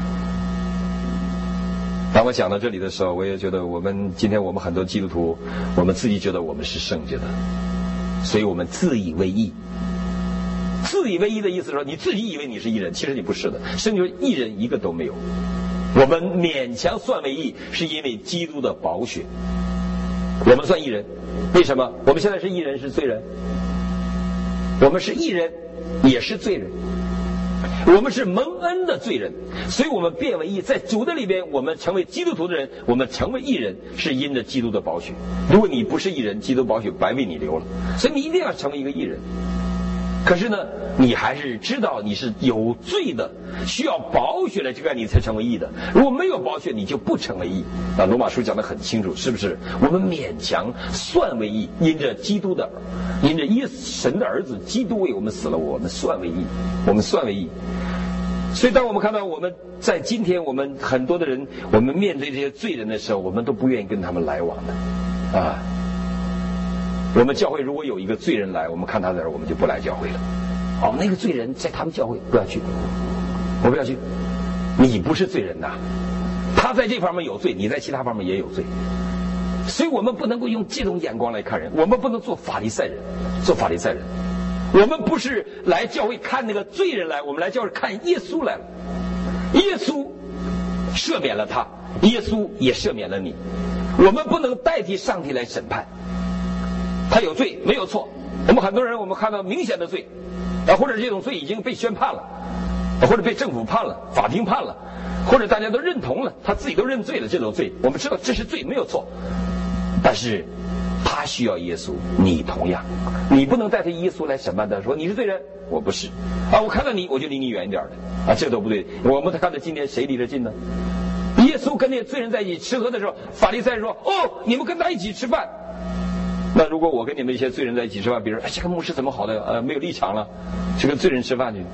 当我讲到这里的时候，我也觉得今天我们很多基督徒，我们自己觉得我们是圣洁的，所以我们自以为义。自以为义的意思是说，你自己以为你是义人，其实你不是的。圣经说义人一个都没有。我们勉强算为义，是因为基督的宝血。我们算义人，为什么？我们现在是义人，是罪人。我们是义人，也是罪人。我们是蒙恩的罪人，所以我们变为义。在主的里边，我们成为基督徒的人，我们成为义人，是因着基督的宝血。如果你不是义人，基督宝血白为你流了，所以你一定要成为一个义人。可是呢，你还是知道你是有罪的，需要宝血来遮盖你才成为义的。如果没有宝血，你就不成为义。罗马书讲得很清楚，是不是？我们勉强算为义，因着神的儿子基督为我们死了，我们算为义，我们算为义。所以当我们看到我们在今天我们很多的人，我们面对这些罪人的时候，我们都不愿意跟他们来往的我们教会如果有一个罪人来，我们看他在这儿，我们就不来教会了。那个罪人在他们教会不要去，我不要去。你不是罪人呐，他在这方面有罪，你在其他方面也有罪。所以我们不能够用这种眼光来看人，我们不能做法利赛人。我们不是来教会看那个罪人来，我们来教会看耶稣来了。耶稣赦免了他，耶稣也赦免了你。我们不能代替上帝来审判。他有罪没有错，我们很多人我们看到明显的罪或者这种罪已经被宣判了，或者被政府判了，法庭判了，或者大家都认同了，他自己都认罪了，这种罪我们知道这是罪没有错，但是他需要耶稣，你同样，你不能代替耶稣来审判他，说你是罪人，我不是我看到你我就离你远一点的这都不对。我们看到今天谁离得近呢？耶稣跟那些罪人在一起吃喝的时候，法利赛人说你们跟他一起吃饭。那如果我跟你们一些罪人在一起吃饭，比如这个牧师怎么好的没有立场了，去跟罪人吃饭去。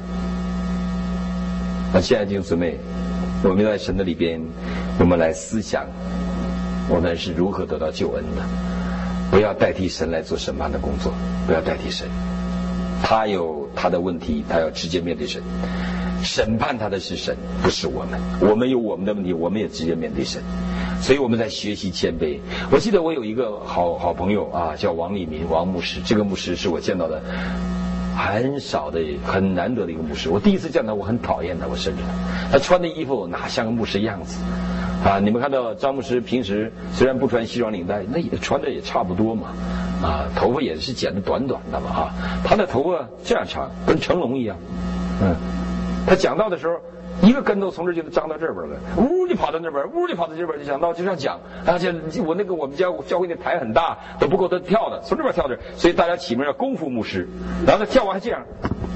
那亲爱的弟兄姊妹，我们在神的里边，我们来思想我们是如何得到救恩的。不要代替神来做审判的工作，不要代替神，他有他的问题，他要直接面对神，审判他的是神，不是我们。我们有我们的问题，我们也直接面对神。所以我们在学习谦卑。我记得我有一个好朋友叫王立民，王牧师。这个牧师是我见到的很少的、很难得的一个牧师。我第一次见到，我很讨厌他，我甚至他穿的衣服哪像个牧师样子啊，你们看到张牧师平时虽然不穿西装领带，那也穿的也差不多嘛，啊，头发也是剪得短短的嘛，啊，他的头发这样长，跟成龙一样，他讲道的时候，一个跟头从这就张到这边了，呜就跑到那边，呜就跑到这边，就讲道就这样讲，而且我们教会那台很大，都不够他跳的，从这边跳这，所以大家起名叫功夫牧师，然后他跳完还这样。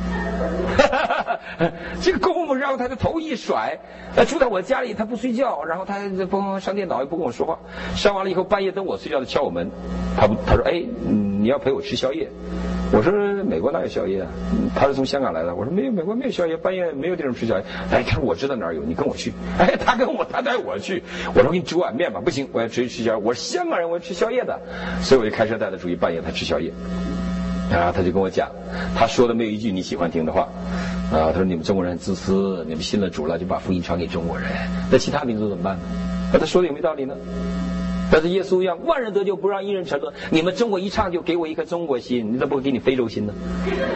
这个功夫，然后他的头一甩，住在我家里，他不睡觉，然后他不上电脑，也不跟我说话。上完了以后，半夜等我睡觉，他敲我门，他说：“哎，你要陪我吃宵夜？”我说：“美国哪有宵夜啊？”他是从香港来的。我说：“没有，美国没有宵夜，半夜没有地方吃宵夜。”哎，他说：“我知道哪儿有，你跟我去。”哎，他带我去。我说：“给你煮碗面吧。”不行，我要直接吃宵夜。我是香港人，我要吃宵夜的，所以我就开车带他出去，半夜他吃宵夜。然后他就跟我讲，他说的没有一句你喜欢听的话，啊，他说你们中国人很自私，你们信了主了就把福音传给中国人，那其他民族怎么办呢？他说的有没有道理呢？但是耶稣一样，万人得救不让一人沉沦，你们中国一唱就给我一颗中国心，你怎么不给你非洲心呢？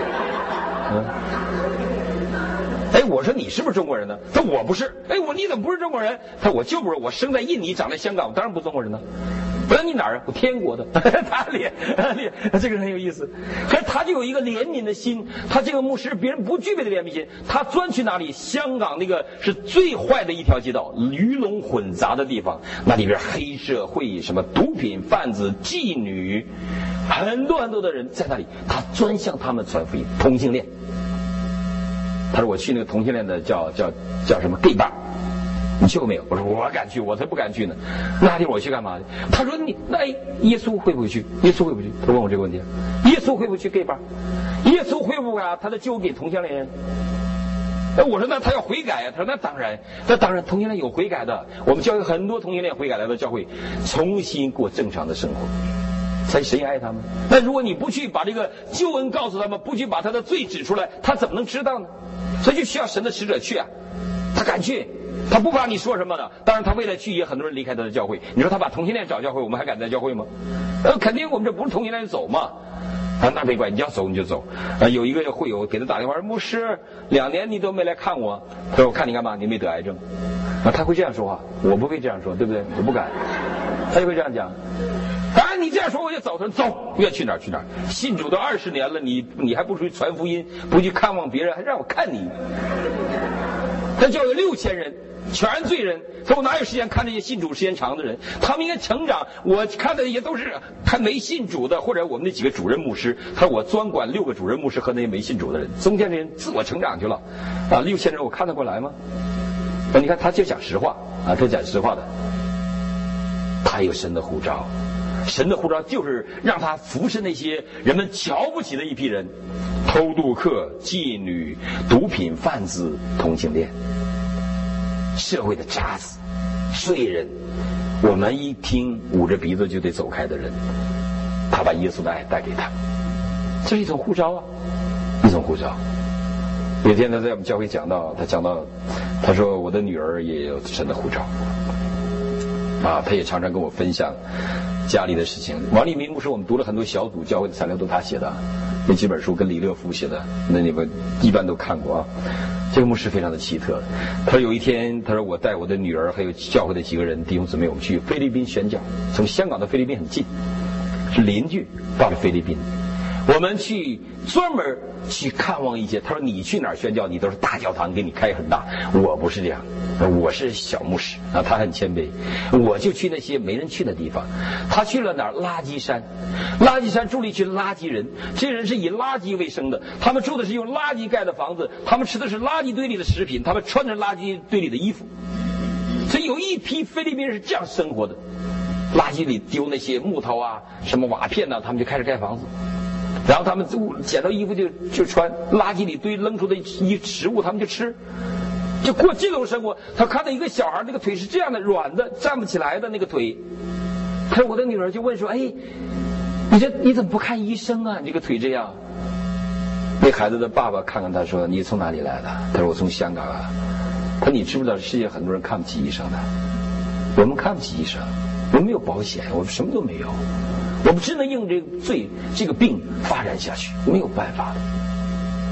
哎，我说你是不是中国人呢？他说我不是。哎，你怎么不是中国人？他说我就不是，我生在印尼，长在香港，我当然不是中国人呢。不是你哪儿？我天国的。他这个人很有意思，可是他就有一个怜悯的心。他这个牧师别人不具备的怜悯心，他专去哪里？香港那个是最坏的一条街道，鱼龙混杂的地方，那里边黑社会、什么毒品贩子、妓女，很多的人在那里，他专向他们传福音。同性恋，他说我去那个同性恋的叫什么 gay bar。你去过没有？我说我敢去，我才不敢去呢。那地方我去干嘛？他说耶稣会不会去？耶稣会不会去？他问我这个问题。耶稣会不会去 gay bar？ 耶稣会不会啊？他的救给同性恋人。我说那他要悔改啊。他说那当然，同性恋有悔改的。我们教会很多同性恋悔改来到教会，重新过正常的生活。所以谁爱他们？那如果你不去把这个救恩告诉他们，不去把他的罪指出来，他怎么能知道呢？所以就需要神的使者去啊。他敢去。他不怕你说什么的，当然他为了去也很多人离开他的教会。你说他把同性恋找教会，我们还敢在教会吗？肯定我们这不是同性恋就走嘛。啊，那没关系，你要走你就走。啊，有一个会友给他打电话说：“牧师，2年你都没来看我。”他说：“我看你干嘛？你没得癌症。”啊，他会这样说话，我不会这样说，对不对？我不敢。他就会这样讲。啊，你这样说我就走。他说：“走，不要去哪儿去哪儿。信主都20年了，你还不出去传福音，不去看望别人，还让我看你。”他教有6000人。全罪人，他说我哪有时间看这些信主时间长的人？他们应该成长。我看的也都是还没信主的，或者我们那几个主任牧师。他说我专管6个主任牧师和那些没信主的人，中间的人自我成长去了。啊，6000人我看得过来吗？啊，你看他就讲实话啊，他讲实话的。他有神的呼召，神的呼召就是让他服侍那些人们瞧不起的一批人：偷渡客、妓女、毒品贩子、同性恋。社会的渣子、罪人，我们一听捂着鼻子就得走开的人，他把耶稣的爱带给他，这是一种呼召啊，一种呼召。有一天他在我们教会讲到，他说我的女儿也有神的呼召啊，他也常常跟我分享家里的事情。王立民牧师我们读了很多小组教会的材料，都他写的，那几本书跟李乐福写的，那你们一般都看过啊。这个牧师非常的奇特，他说有一天，他说我带我的女儿还有教会的几个人弟兄姊妹，我们去菲律宾宣教，从香港到菲律宾很近，是邻居，到了菲律宾，我们去专门去看望一些。他说你去哪儿宣教，你都是大教堂给你开很大，我不是这样，我是小牧师啊。他很谦卑，我就去那些没人去的地方。他去了哪儿？垃圾山，垃圾山住了一群垃圾人，这些人是以垃圾为生的，他们住的是用垃圾盖的房子，他们吃的是垃圾堆里的食品，他们穿着垃圾堆里的衣服。所以有一批菲律宾人是这样生活的，垃圾里丢那些木头啊、什么瓦片啊，他们就开始盖房子。然后他们捡到衣服就穿，垃圾里堆扔出的食物他们就吃，就过这种生活。他看到一个小孩，那个腿是这样的，软的，站不起来的那个腿。他说我的女儿就问说：“哎，你怎么不看医生啊？你这个腿这样。”那孩子的爸爸看看他说：“你从哪里来的？”他说：“我从香港啊。”他说：“你知不知道世界很多人看不起医生的？我们看不起医生，我们没有保险，我们什么都没有。我们只能应这个病发展下去，没有办法。”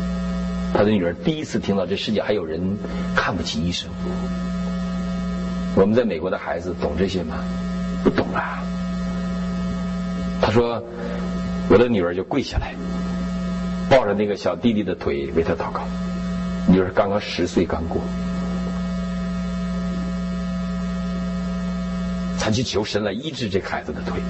他的女儿第一次听到这世界还有人看不起医生。 我们在美国的孩子懂这些吗？不懂啊。他说我的女儿就跪下来抱着那个小弟弟的腿为他祷告，女儿刚刚10岁刚过，他去求神来医治这孩子的腿。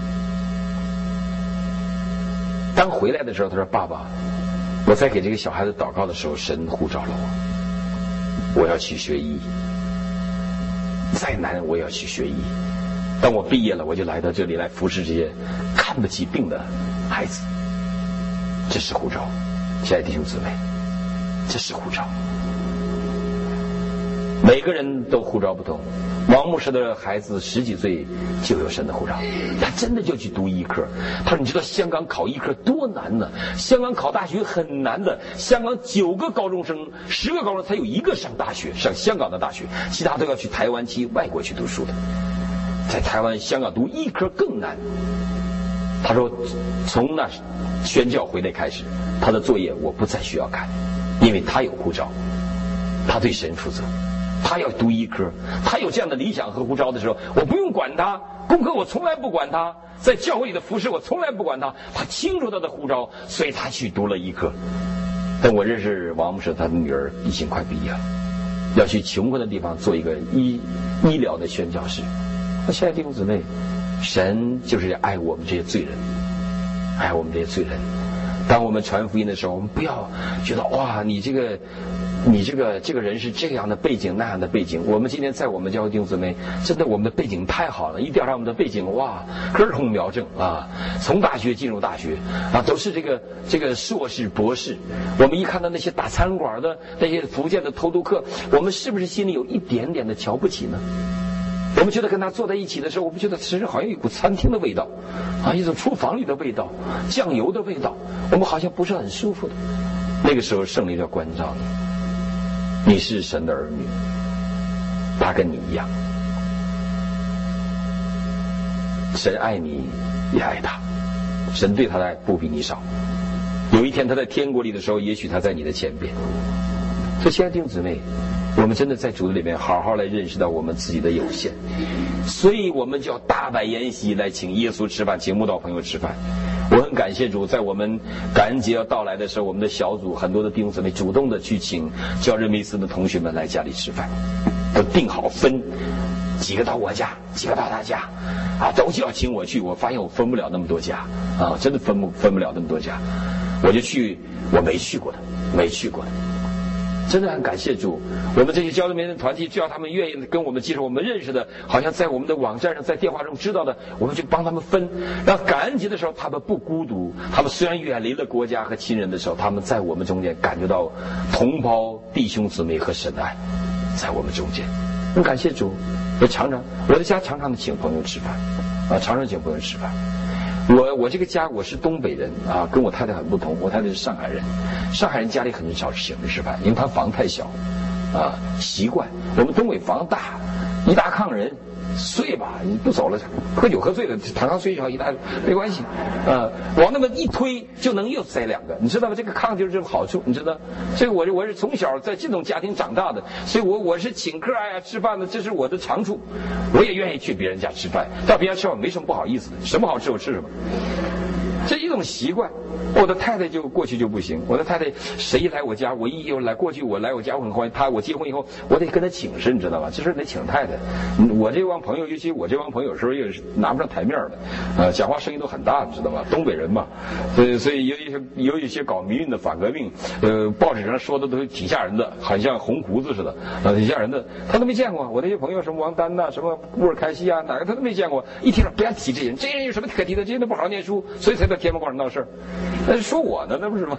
当回来的时候，他说爸爸，我在给这个小孩子祷告的时候，神呼召了我要去学医，再难我也要去学医。当我毕业了，我就来到这里来服侍这些看不起病的孩子。这是呼召，亲爱的弟兄姊妹，这是呼召。每个人都呼召不同。王牧师的孩子10几岁就有神的呼召，他真的就去读医科。他说：“你知道香港考医科多难呢？香港考大学很难的。香港9个高中生、10个高中生才有1个上大学，上香港的大学，其他都要去台湾、去外国去读书的。在台湾、香港读医科更难。”他说：“从那宣教回来开始，他的作业我不再需要看，因为他有护照，他对神负责。”他要读医科，他有这样的理想和呼召的时候，我不用管他功课，我从来不管他，在教会里的服侍我从来不管他，他清楚他的呼召，所以他去读了医科。但我认识王牧师，他的女儿已经快毕业了，要去穷困的地方做一个医疗的宣教师。那亲爱的弟兄姊妹，神就是爱我们这些罪人，爱我们这些罪人。当我们传福音的时候，我们不要觉得哇，你这个人是这样的背景那样的背景。我们今天在我们教会弟兄姊妹，真的我们的背景太好了，一调查我们的背景，哇，根红苗正啊，从大学进入大学啊，都是这个硕士博士。我们一看到那些打餐馆的那些福建的偷渡客，我们是不是心里有一点点的瞧不起呢？我们觉得跟他坐在一起的时候，我们觉得身上好像有一股餐厅的味道啊，一种厨房里的味道，酱油的味道，我们好像不是很舒服的。那个时候圣灵要关照你，你是神的儿女，他跟你一样，神爱你也爱他，神对他的爱不比你少。有一天他在天国里的时候，也许他在你的前边。所以亲爱的弟兄姊妹，我们真的在主里面好好来认识到我们自己的有限，所以我们就要大摆筵席来请耶稣吃饭，请慕道朋友吃饭。我很感谢主，在我们感恩节要到来的时候，我们的小组很多的弟兄姊妹主动的去请教热梅斯的同学们来家里吃饭，都定好分几个到我家，几个到他家啊，都就要请我去。我发现我分不了那么多家啊，真的分不了那么多家，我就去我没去过的。真的很感谢主，我们这些教会面的团体，只要他们愿意跟我们接受，我们认识的，好像在我们的网站上，在电话中知道的，我们就帮他们分。让感恩节的时候，他们不孤独，他们虽然远离了国家和亲人的时候，他们在我们中间感觉到同胞弟兄姊妹和神的爱，在我们中间。很感谢主，我的家常常的请朋友吃饭啊，常常请朋友吃饭。我这个家我是东北人啊，跟我太太很不同。我太太是上海人，上海人家里很少请人吃饭，因为他房太小啊，习惯。我们东北房大，一大炕人睡吧，你不走了，喝酒喝醉了，躺上睡觉一大没关系啊，往那么一推就能又塞2个，你知道吗？这个炕就是这种好处，你知道？这个我是从小在这种家庭长大的，所以我是请客吃饭的，这是我的长处。我也愿意去别人家吃饭，到别人家吃饭没什么不好意思的，什么好吃我吃什么，这一种习惯。我的太太就过去就不行，我的太太谁一来我家，我过去我来我家我很欢迎，我结婚以后我得跟他请示，你知道吗？这事得请太太。我这帮朋友，尤其我这帮朋友有时候也是拿不上台面的，讲话声音都很大，你知道吗？东北人嘛，所以有一些搞民运的反革命，报纸上说的都挺吓人的，很像红胡子似的，挺吓人的。他都没见过我那些朋友，什么王丹呐，什么布尔开西啊，哪个他都没见过。一听说不要提这些人，这些人有什么可提的？这些人都不好好念书，所以才在天安门广场闹事儿。那说我呢，那不是吗？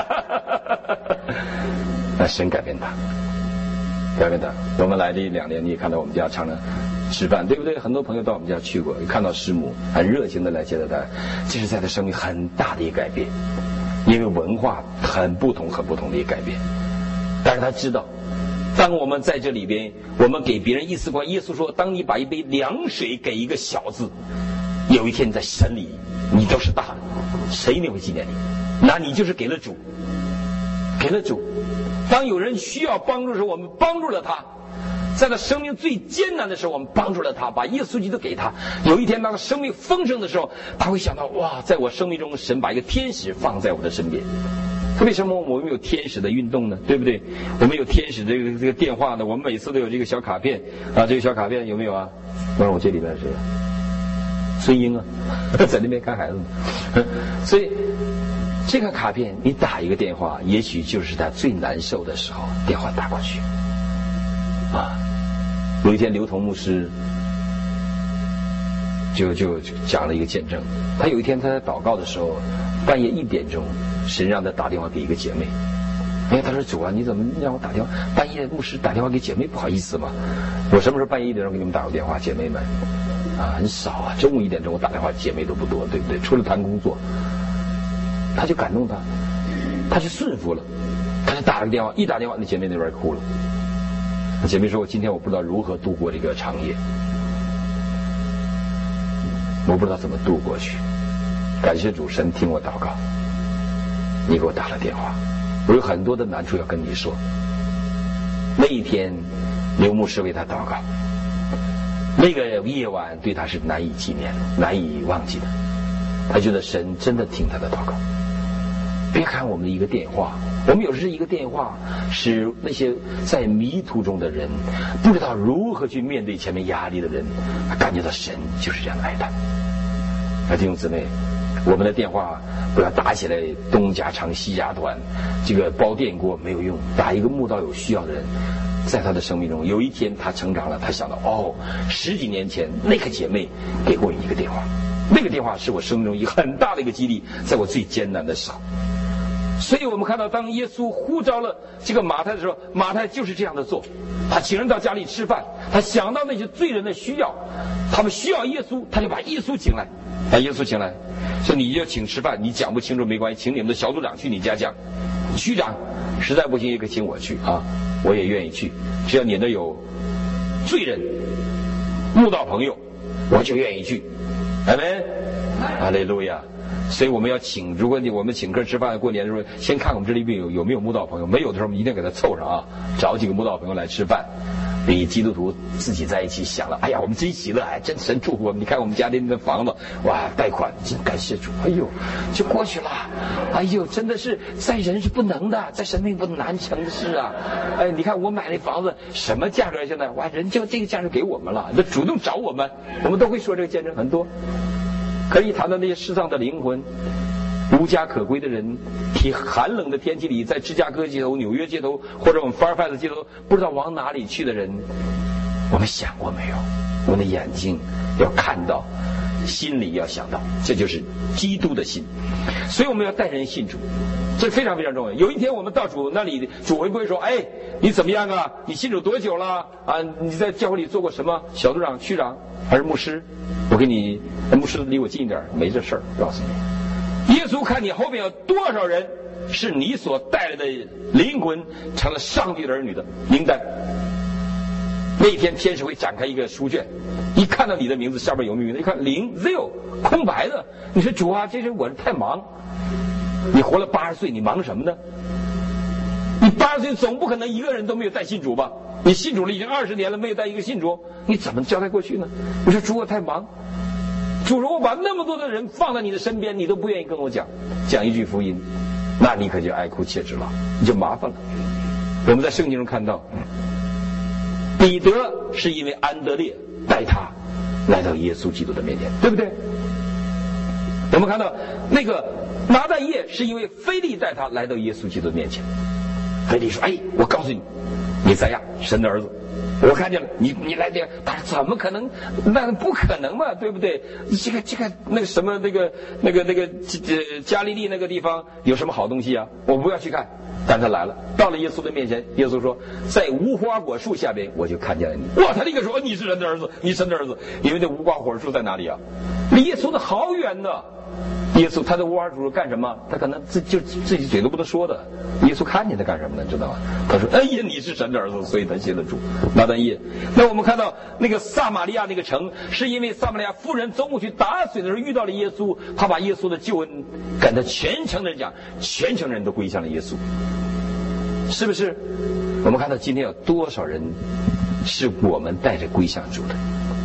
那神改变他。我们来这2年，你也看到我们家常常吃饭，对不对？很多朋友到我们家去过，看到师母很热情的来接待他，这是在他生命很大的一个改变，因为文化很不同的一个改变。但是他知道，当我们在这里边，我们给别人一丝光，耶稣说，当你把一杯凉水给一个小子，有一天在神里你都是大的，谁也会纪念你，那你就是给了主。当有人需要帮助的时候，我们帮助了他， 在他生命最艰难的时候，我们帮助了他，把耶稣基督给他。有一天当他生命丰盛的时候，他会想到，哇，在我生命中神把一个天使放在我的身边。为什么我们有天使的运动呢？对不对？我们有天使这个电话呢，我们每次都有这个小卡片啊，这个小卡片有没有啊？我这里边是谁啊？孙英啊，在那边看孩子呢。所以这个卡片你打一个电话，也许就是他最难受的时候，电话打过去啊。有一天刘同牧师就讲了一个见证，他有一天他在祷告的时候，半夜1点钟，神让他打电话给一个姐妹。他说主啊，你怎么让我打电话？半夜牧师打电话给姐妹，不好意思吗？我什么时候半夜1点钟给你们打过电话，姐妹们？啊，很少啊，中午1点钟我打电话，姐妹都不多，对不对？除了谈工作。他就感动他，他就顺服了，他就打了个电话，一打电话，那姐妹那边哭了。那姐妹说：“我今天我不知道如何度过这个长夜，我不知道怎么度过去。感谢主神听我祷告，你给我打了电话，我有很多的难处要跟你说。”那一天，刘牧师为他祷告，那个夜晚对他是难以纪念、难以忘记的。他觉得神真的听他的祷告。别看我们的一个电话，我们有时一个电话使那些在迷途中的人，不知道如何去面对前面压力的人，感觉到神就是这样的爱他。弟兄姊妹，我们的电话不要打起来东家长西家短，这个包电锅没有用，打一个慕道有需要的人。在他的生命中，有一天他成长了，他想到10几年前那个姐妹给过一个电话，那个电话是我生命中一个很大的一个激励，在我最艰难的时候。所以我们看到当耶稣呼召了这个马太的时候，马太就是这样的做，他请人到家里吃饭，他想到那些罪人的需要，他们需要耶稣，他就把耶稣请来，把耶稣请来，说你要请吃饭，你讲不清楚没关系，请你们的小组长去你家讲，区长实在不行也可以请我去啊，我也愿意去，只要你那有罪人慕道朋友，我就愿意去。阿们，哈利路亚。所以我们要请，如果我们请客吃饭过年的时候，先看我们这里有没有慕道朋友，没有的时候我们一定给他凑上啊，找几个慕道朋友来吃饭。比基督徒自己在一起想了，哎呀，我们真喜乐，哎，真神祝福我们。你看我们家里那房子，哇，贷款，真感谢主，哎呦，就过去了，哎呦，真的是在人是不能的，在神命不难成的事啊。哎，你看我买那房子什么价格？现在哇，人就这个价格给我们了，就主动找我们，我们都会说这个见证很多。可以谈到那些失丧的灵魂，无家可归的人，寒冷的天气里，在芝加哥街头、纽约街头，或者我们凡尔赛的街头，不知道往哪里去的人，我们想过没有？我们的眼睛要看到，心里要想到，这就是基督的心。所以我们要带人信主，这非常非常重要。有一天我们到主那里，主会不会说：“哎，你怎么样啊？你信主多久了？啊，你在教会里做过什么？小组长、区长还是牧师？我给你，牧师离我近一点，没这事儿。告诉你，耶稣看你后面有多少人是你所带来的灵魂，成了上帝的儿女的名单。那一天天使会展开一个书卷，一看到你的名字上面有名字，一看0空白的，你说主啊，这人我太忙。你活了80岁，你忙什么呢？你80岁总不可能一个人都没有带信主吧？你信主了已经20年了，没有带一个信主，你怎么交代过去呢？你说主，我太忙。主，如果把那么多的人放在你的身边，你都不愿意跟我讲一句福音，那你可就哀哭切齿了，你就麻烦了。我们在圣经中看到，彼得是因为安德烈带他来到耶稣基督的面前，对不对？我们看到那个拿但业是因为腓利带他来到耶稣基督的面前。腓利说：“哎，我告诉你，弥赛亚，神的儿子，我看见了，你来这，他说怎么可能？那不可能嘛，对不对？这个那个什么那个加利利那个地方有什么好东西啊？我不要去看。但他来了，到了耶稣的面前，耶稣说，在无花果树下边，我就看见了你。哇，他立刻说，你是人的儿子，你神的儿子，因为那无花果树在哪里啊？离耶稣的好远呢。耶稣他在无花果树干什么？他可能自己嘴都不能说的。耶稣看见他干什么呢？知道吗？他说：“哎呀，你是神的儿子，所以他信了主。”拿但业。那我们看到那个撒玛利亚那个城，是因为撒玛利亚妇人中午去打水的时候遇到了耶稣，他把耶稣的救恩跟他全城的人讲，全城人都归向了耶稣，是不是？我们看到今天有多少人是我们带着归向主的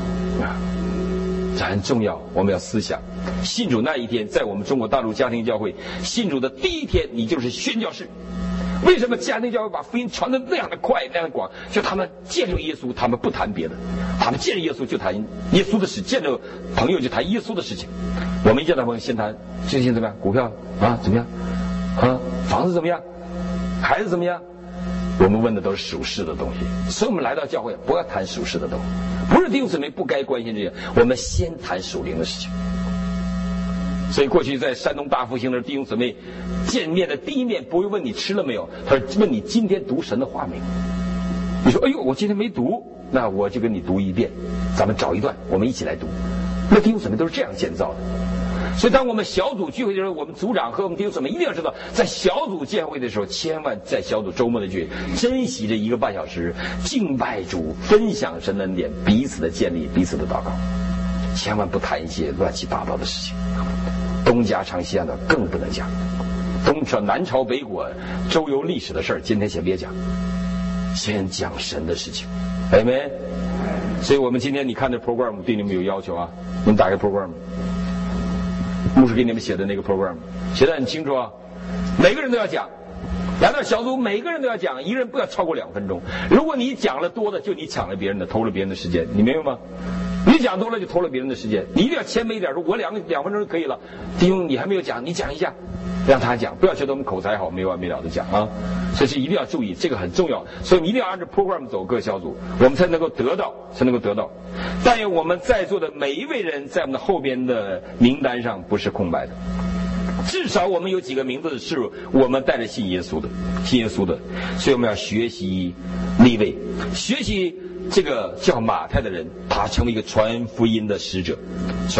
这很重要，我们要思想。信主那一天，在我们中国大陆家庭教会信主的第一天，你就是宣教士。为什么家庭教会把福音传得那样的快，那样的广？就他们见着耶稣，他们不谈别的，他们见着耶稣就谈耶稣的事，见着朋友就谈耶稣的事情。我们一见到朋友先谈最近怎么样，股票怎么样房子怎么样，孩子怎么样。我们问的都是属世的东西，所以我们来到教会不要谈属世的东西，不是弟兄姊妹不该关心这些，我们先谈属灵的事情。所以过去在山东大复兴的弟兄姊妹见面的第一面不会问你吃了没有，他说问你今天读神的话没有。你说哎呦我今天没读，那我就跟你读一遍，咱们找一段我们一起来读。那弟兄姊妹都是这样建造的。所以当我们小组聚会的时候，我们组长和我们弟兄姊妹一定要知道，在小组建会的时候，千万在小组周末的聚会珍惜这1个半小时，敬拜主，分享神的恩典，彼此的建立，彼此的祷告，千万不谈一些乱七八糟的事情。东家长西安的更不能讲，南朝北国周游历史的事儿，今天先别讲，先讲神的事情，明白？所以我们今天你看这 program 对你们有要求啊，你们打开 program。牧师给你们写的那个 program 写得很清楚啊，每个人都要讲，来到小组每个人都要讲，一个人不要超过2分钟。如果你讲了多的，就你抢了别人的，偷了别人的时间，你明白吗？你讲多了就偷了别人的时间，你一定要谦卑一点，说我2分钟就可以了。弟兄你还没有讲，你讲一下，让他讲，不要觉得我们口才好没完没了的讲啊。所以是一定要注意，这个很重要。所以你一定要按照 program 走，各小组我们才能够得到。但愿我们在座的每一位人在我们的后边的名单上不是空白的，至少我们有几个名字是我们带着信耶稣的。所以我们要学习立位，学习这个叫马太的人，他成为一个传福音的使者。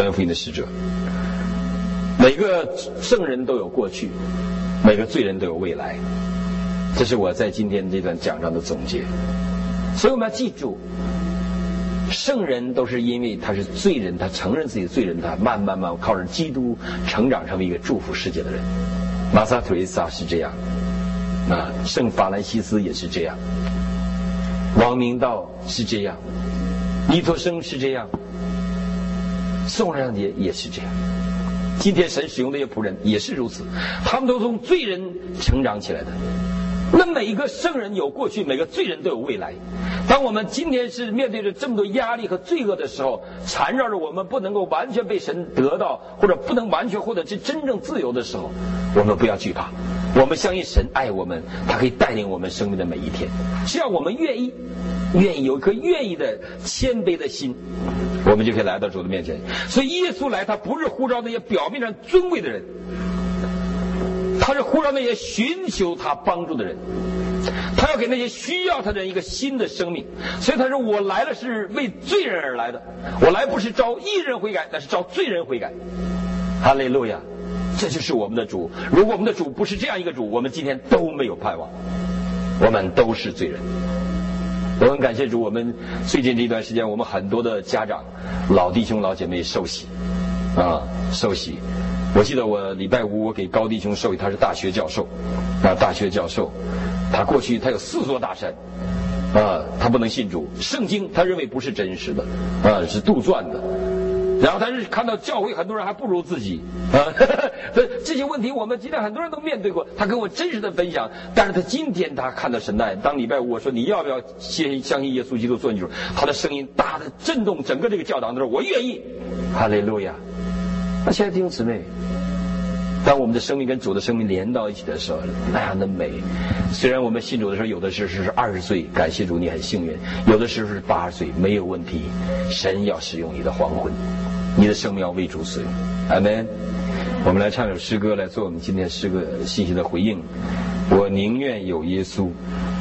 每个圣人都有过去，每个罪人都有未来，这是我在今天这段讲章的总结。所以我们要记住，圣人都是因为他是罪人，他承认自己的罪人，他慢慢靠着基督成长成为一个祝福世界的人。马萨特蕾莎是这样，圣法兰西斯也是这样，王明道是这样，尼托生是这样，宋让杰也是这样。今天神使用的这些仆人也是如此，他们都从罪人成长起来的。那每一个圣人有过去，每个罪人都有未来。当我们今天是面对着这么多压力和罪恶的时候，缠绕着我们不能够完全被神得到，或者不能完全获得这真正自由的时候，我们不要惧怕，我们相信神爱我们，他可以带领我们生命的每一天。只要我们愿意有一颗愿意的谦卑的心，我们就可以来到主的面前。所以耶稣来，他不是呼召那些表面上尊贵的人，他是呼召那些寻求他帮助的人，他要给那些需要他的人一个新的生命。所以他说我来了是为罪人而来的，我来不是招义人悔改，但是招罪人悔改。哈利路亚，这就是我们的主。如果我们的主不是这样一个主，我们今天都没有盼望，我们都是罪人。我很感谢主，我们最近这一段时间，我们很多的家长老弟兄老姐妹受洗受洗。我记得我礼拜5我给高弟兄受洗，他是大学教授他过去他有4座大山他不能信主，圣经他认为不是真实的是杜撰的。然后他是看到教会很多人还不如自己这些问题我们今天很多人都面对过，他跟我真实的分享。但是他今天他看到神的爱，当礼拜5我说你要不要相信耶稣基督做你主，他的声音大的震动整个这个教堂的时候，我愿意。哈利路亚。那现在弟兄姊妹，当我们的生命跟主的生命连到一起的时候，那样的美。虽然我们信主的时候有的时候是20岁，感谢主你很幸运，有的时候是80岁，没有问题。神要使用你的黄昏，你的生命要为主使用。阿们。我们来唱首诗歌来做我们今天诗歌信息的回应。我宁愿有耶稣，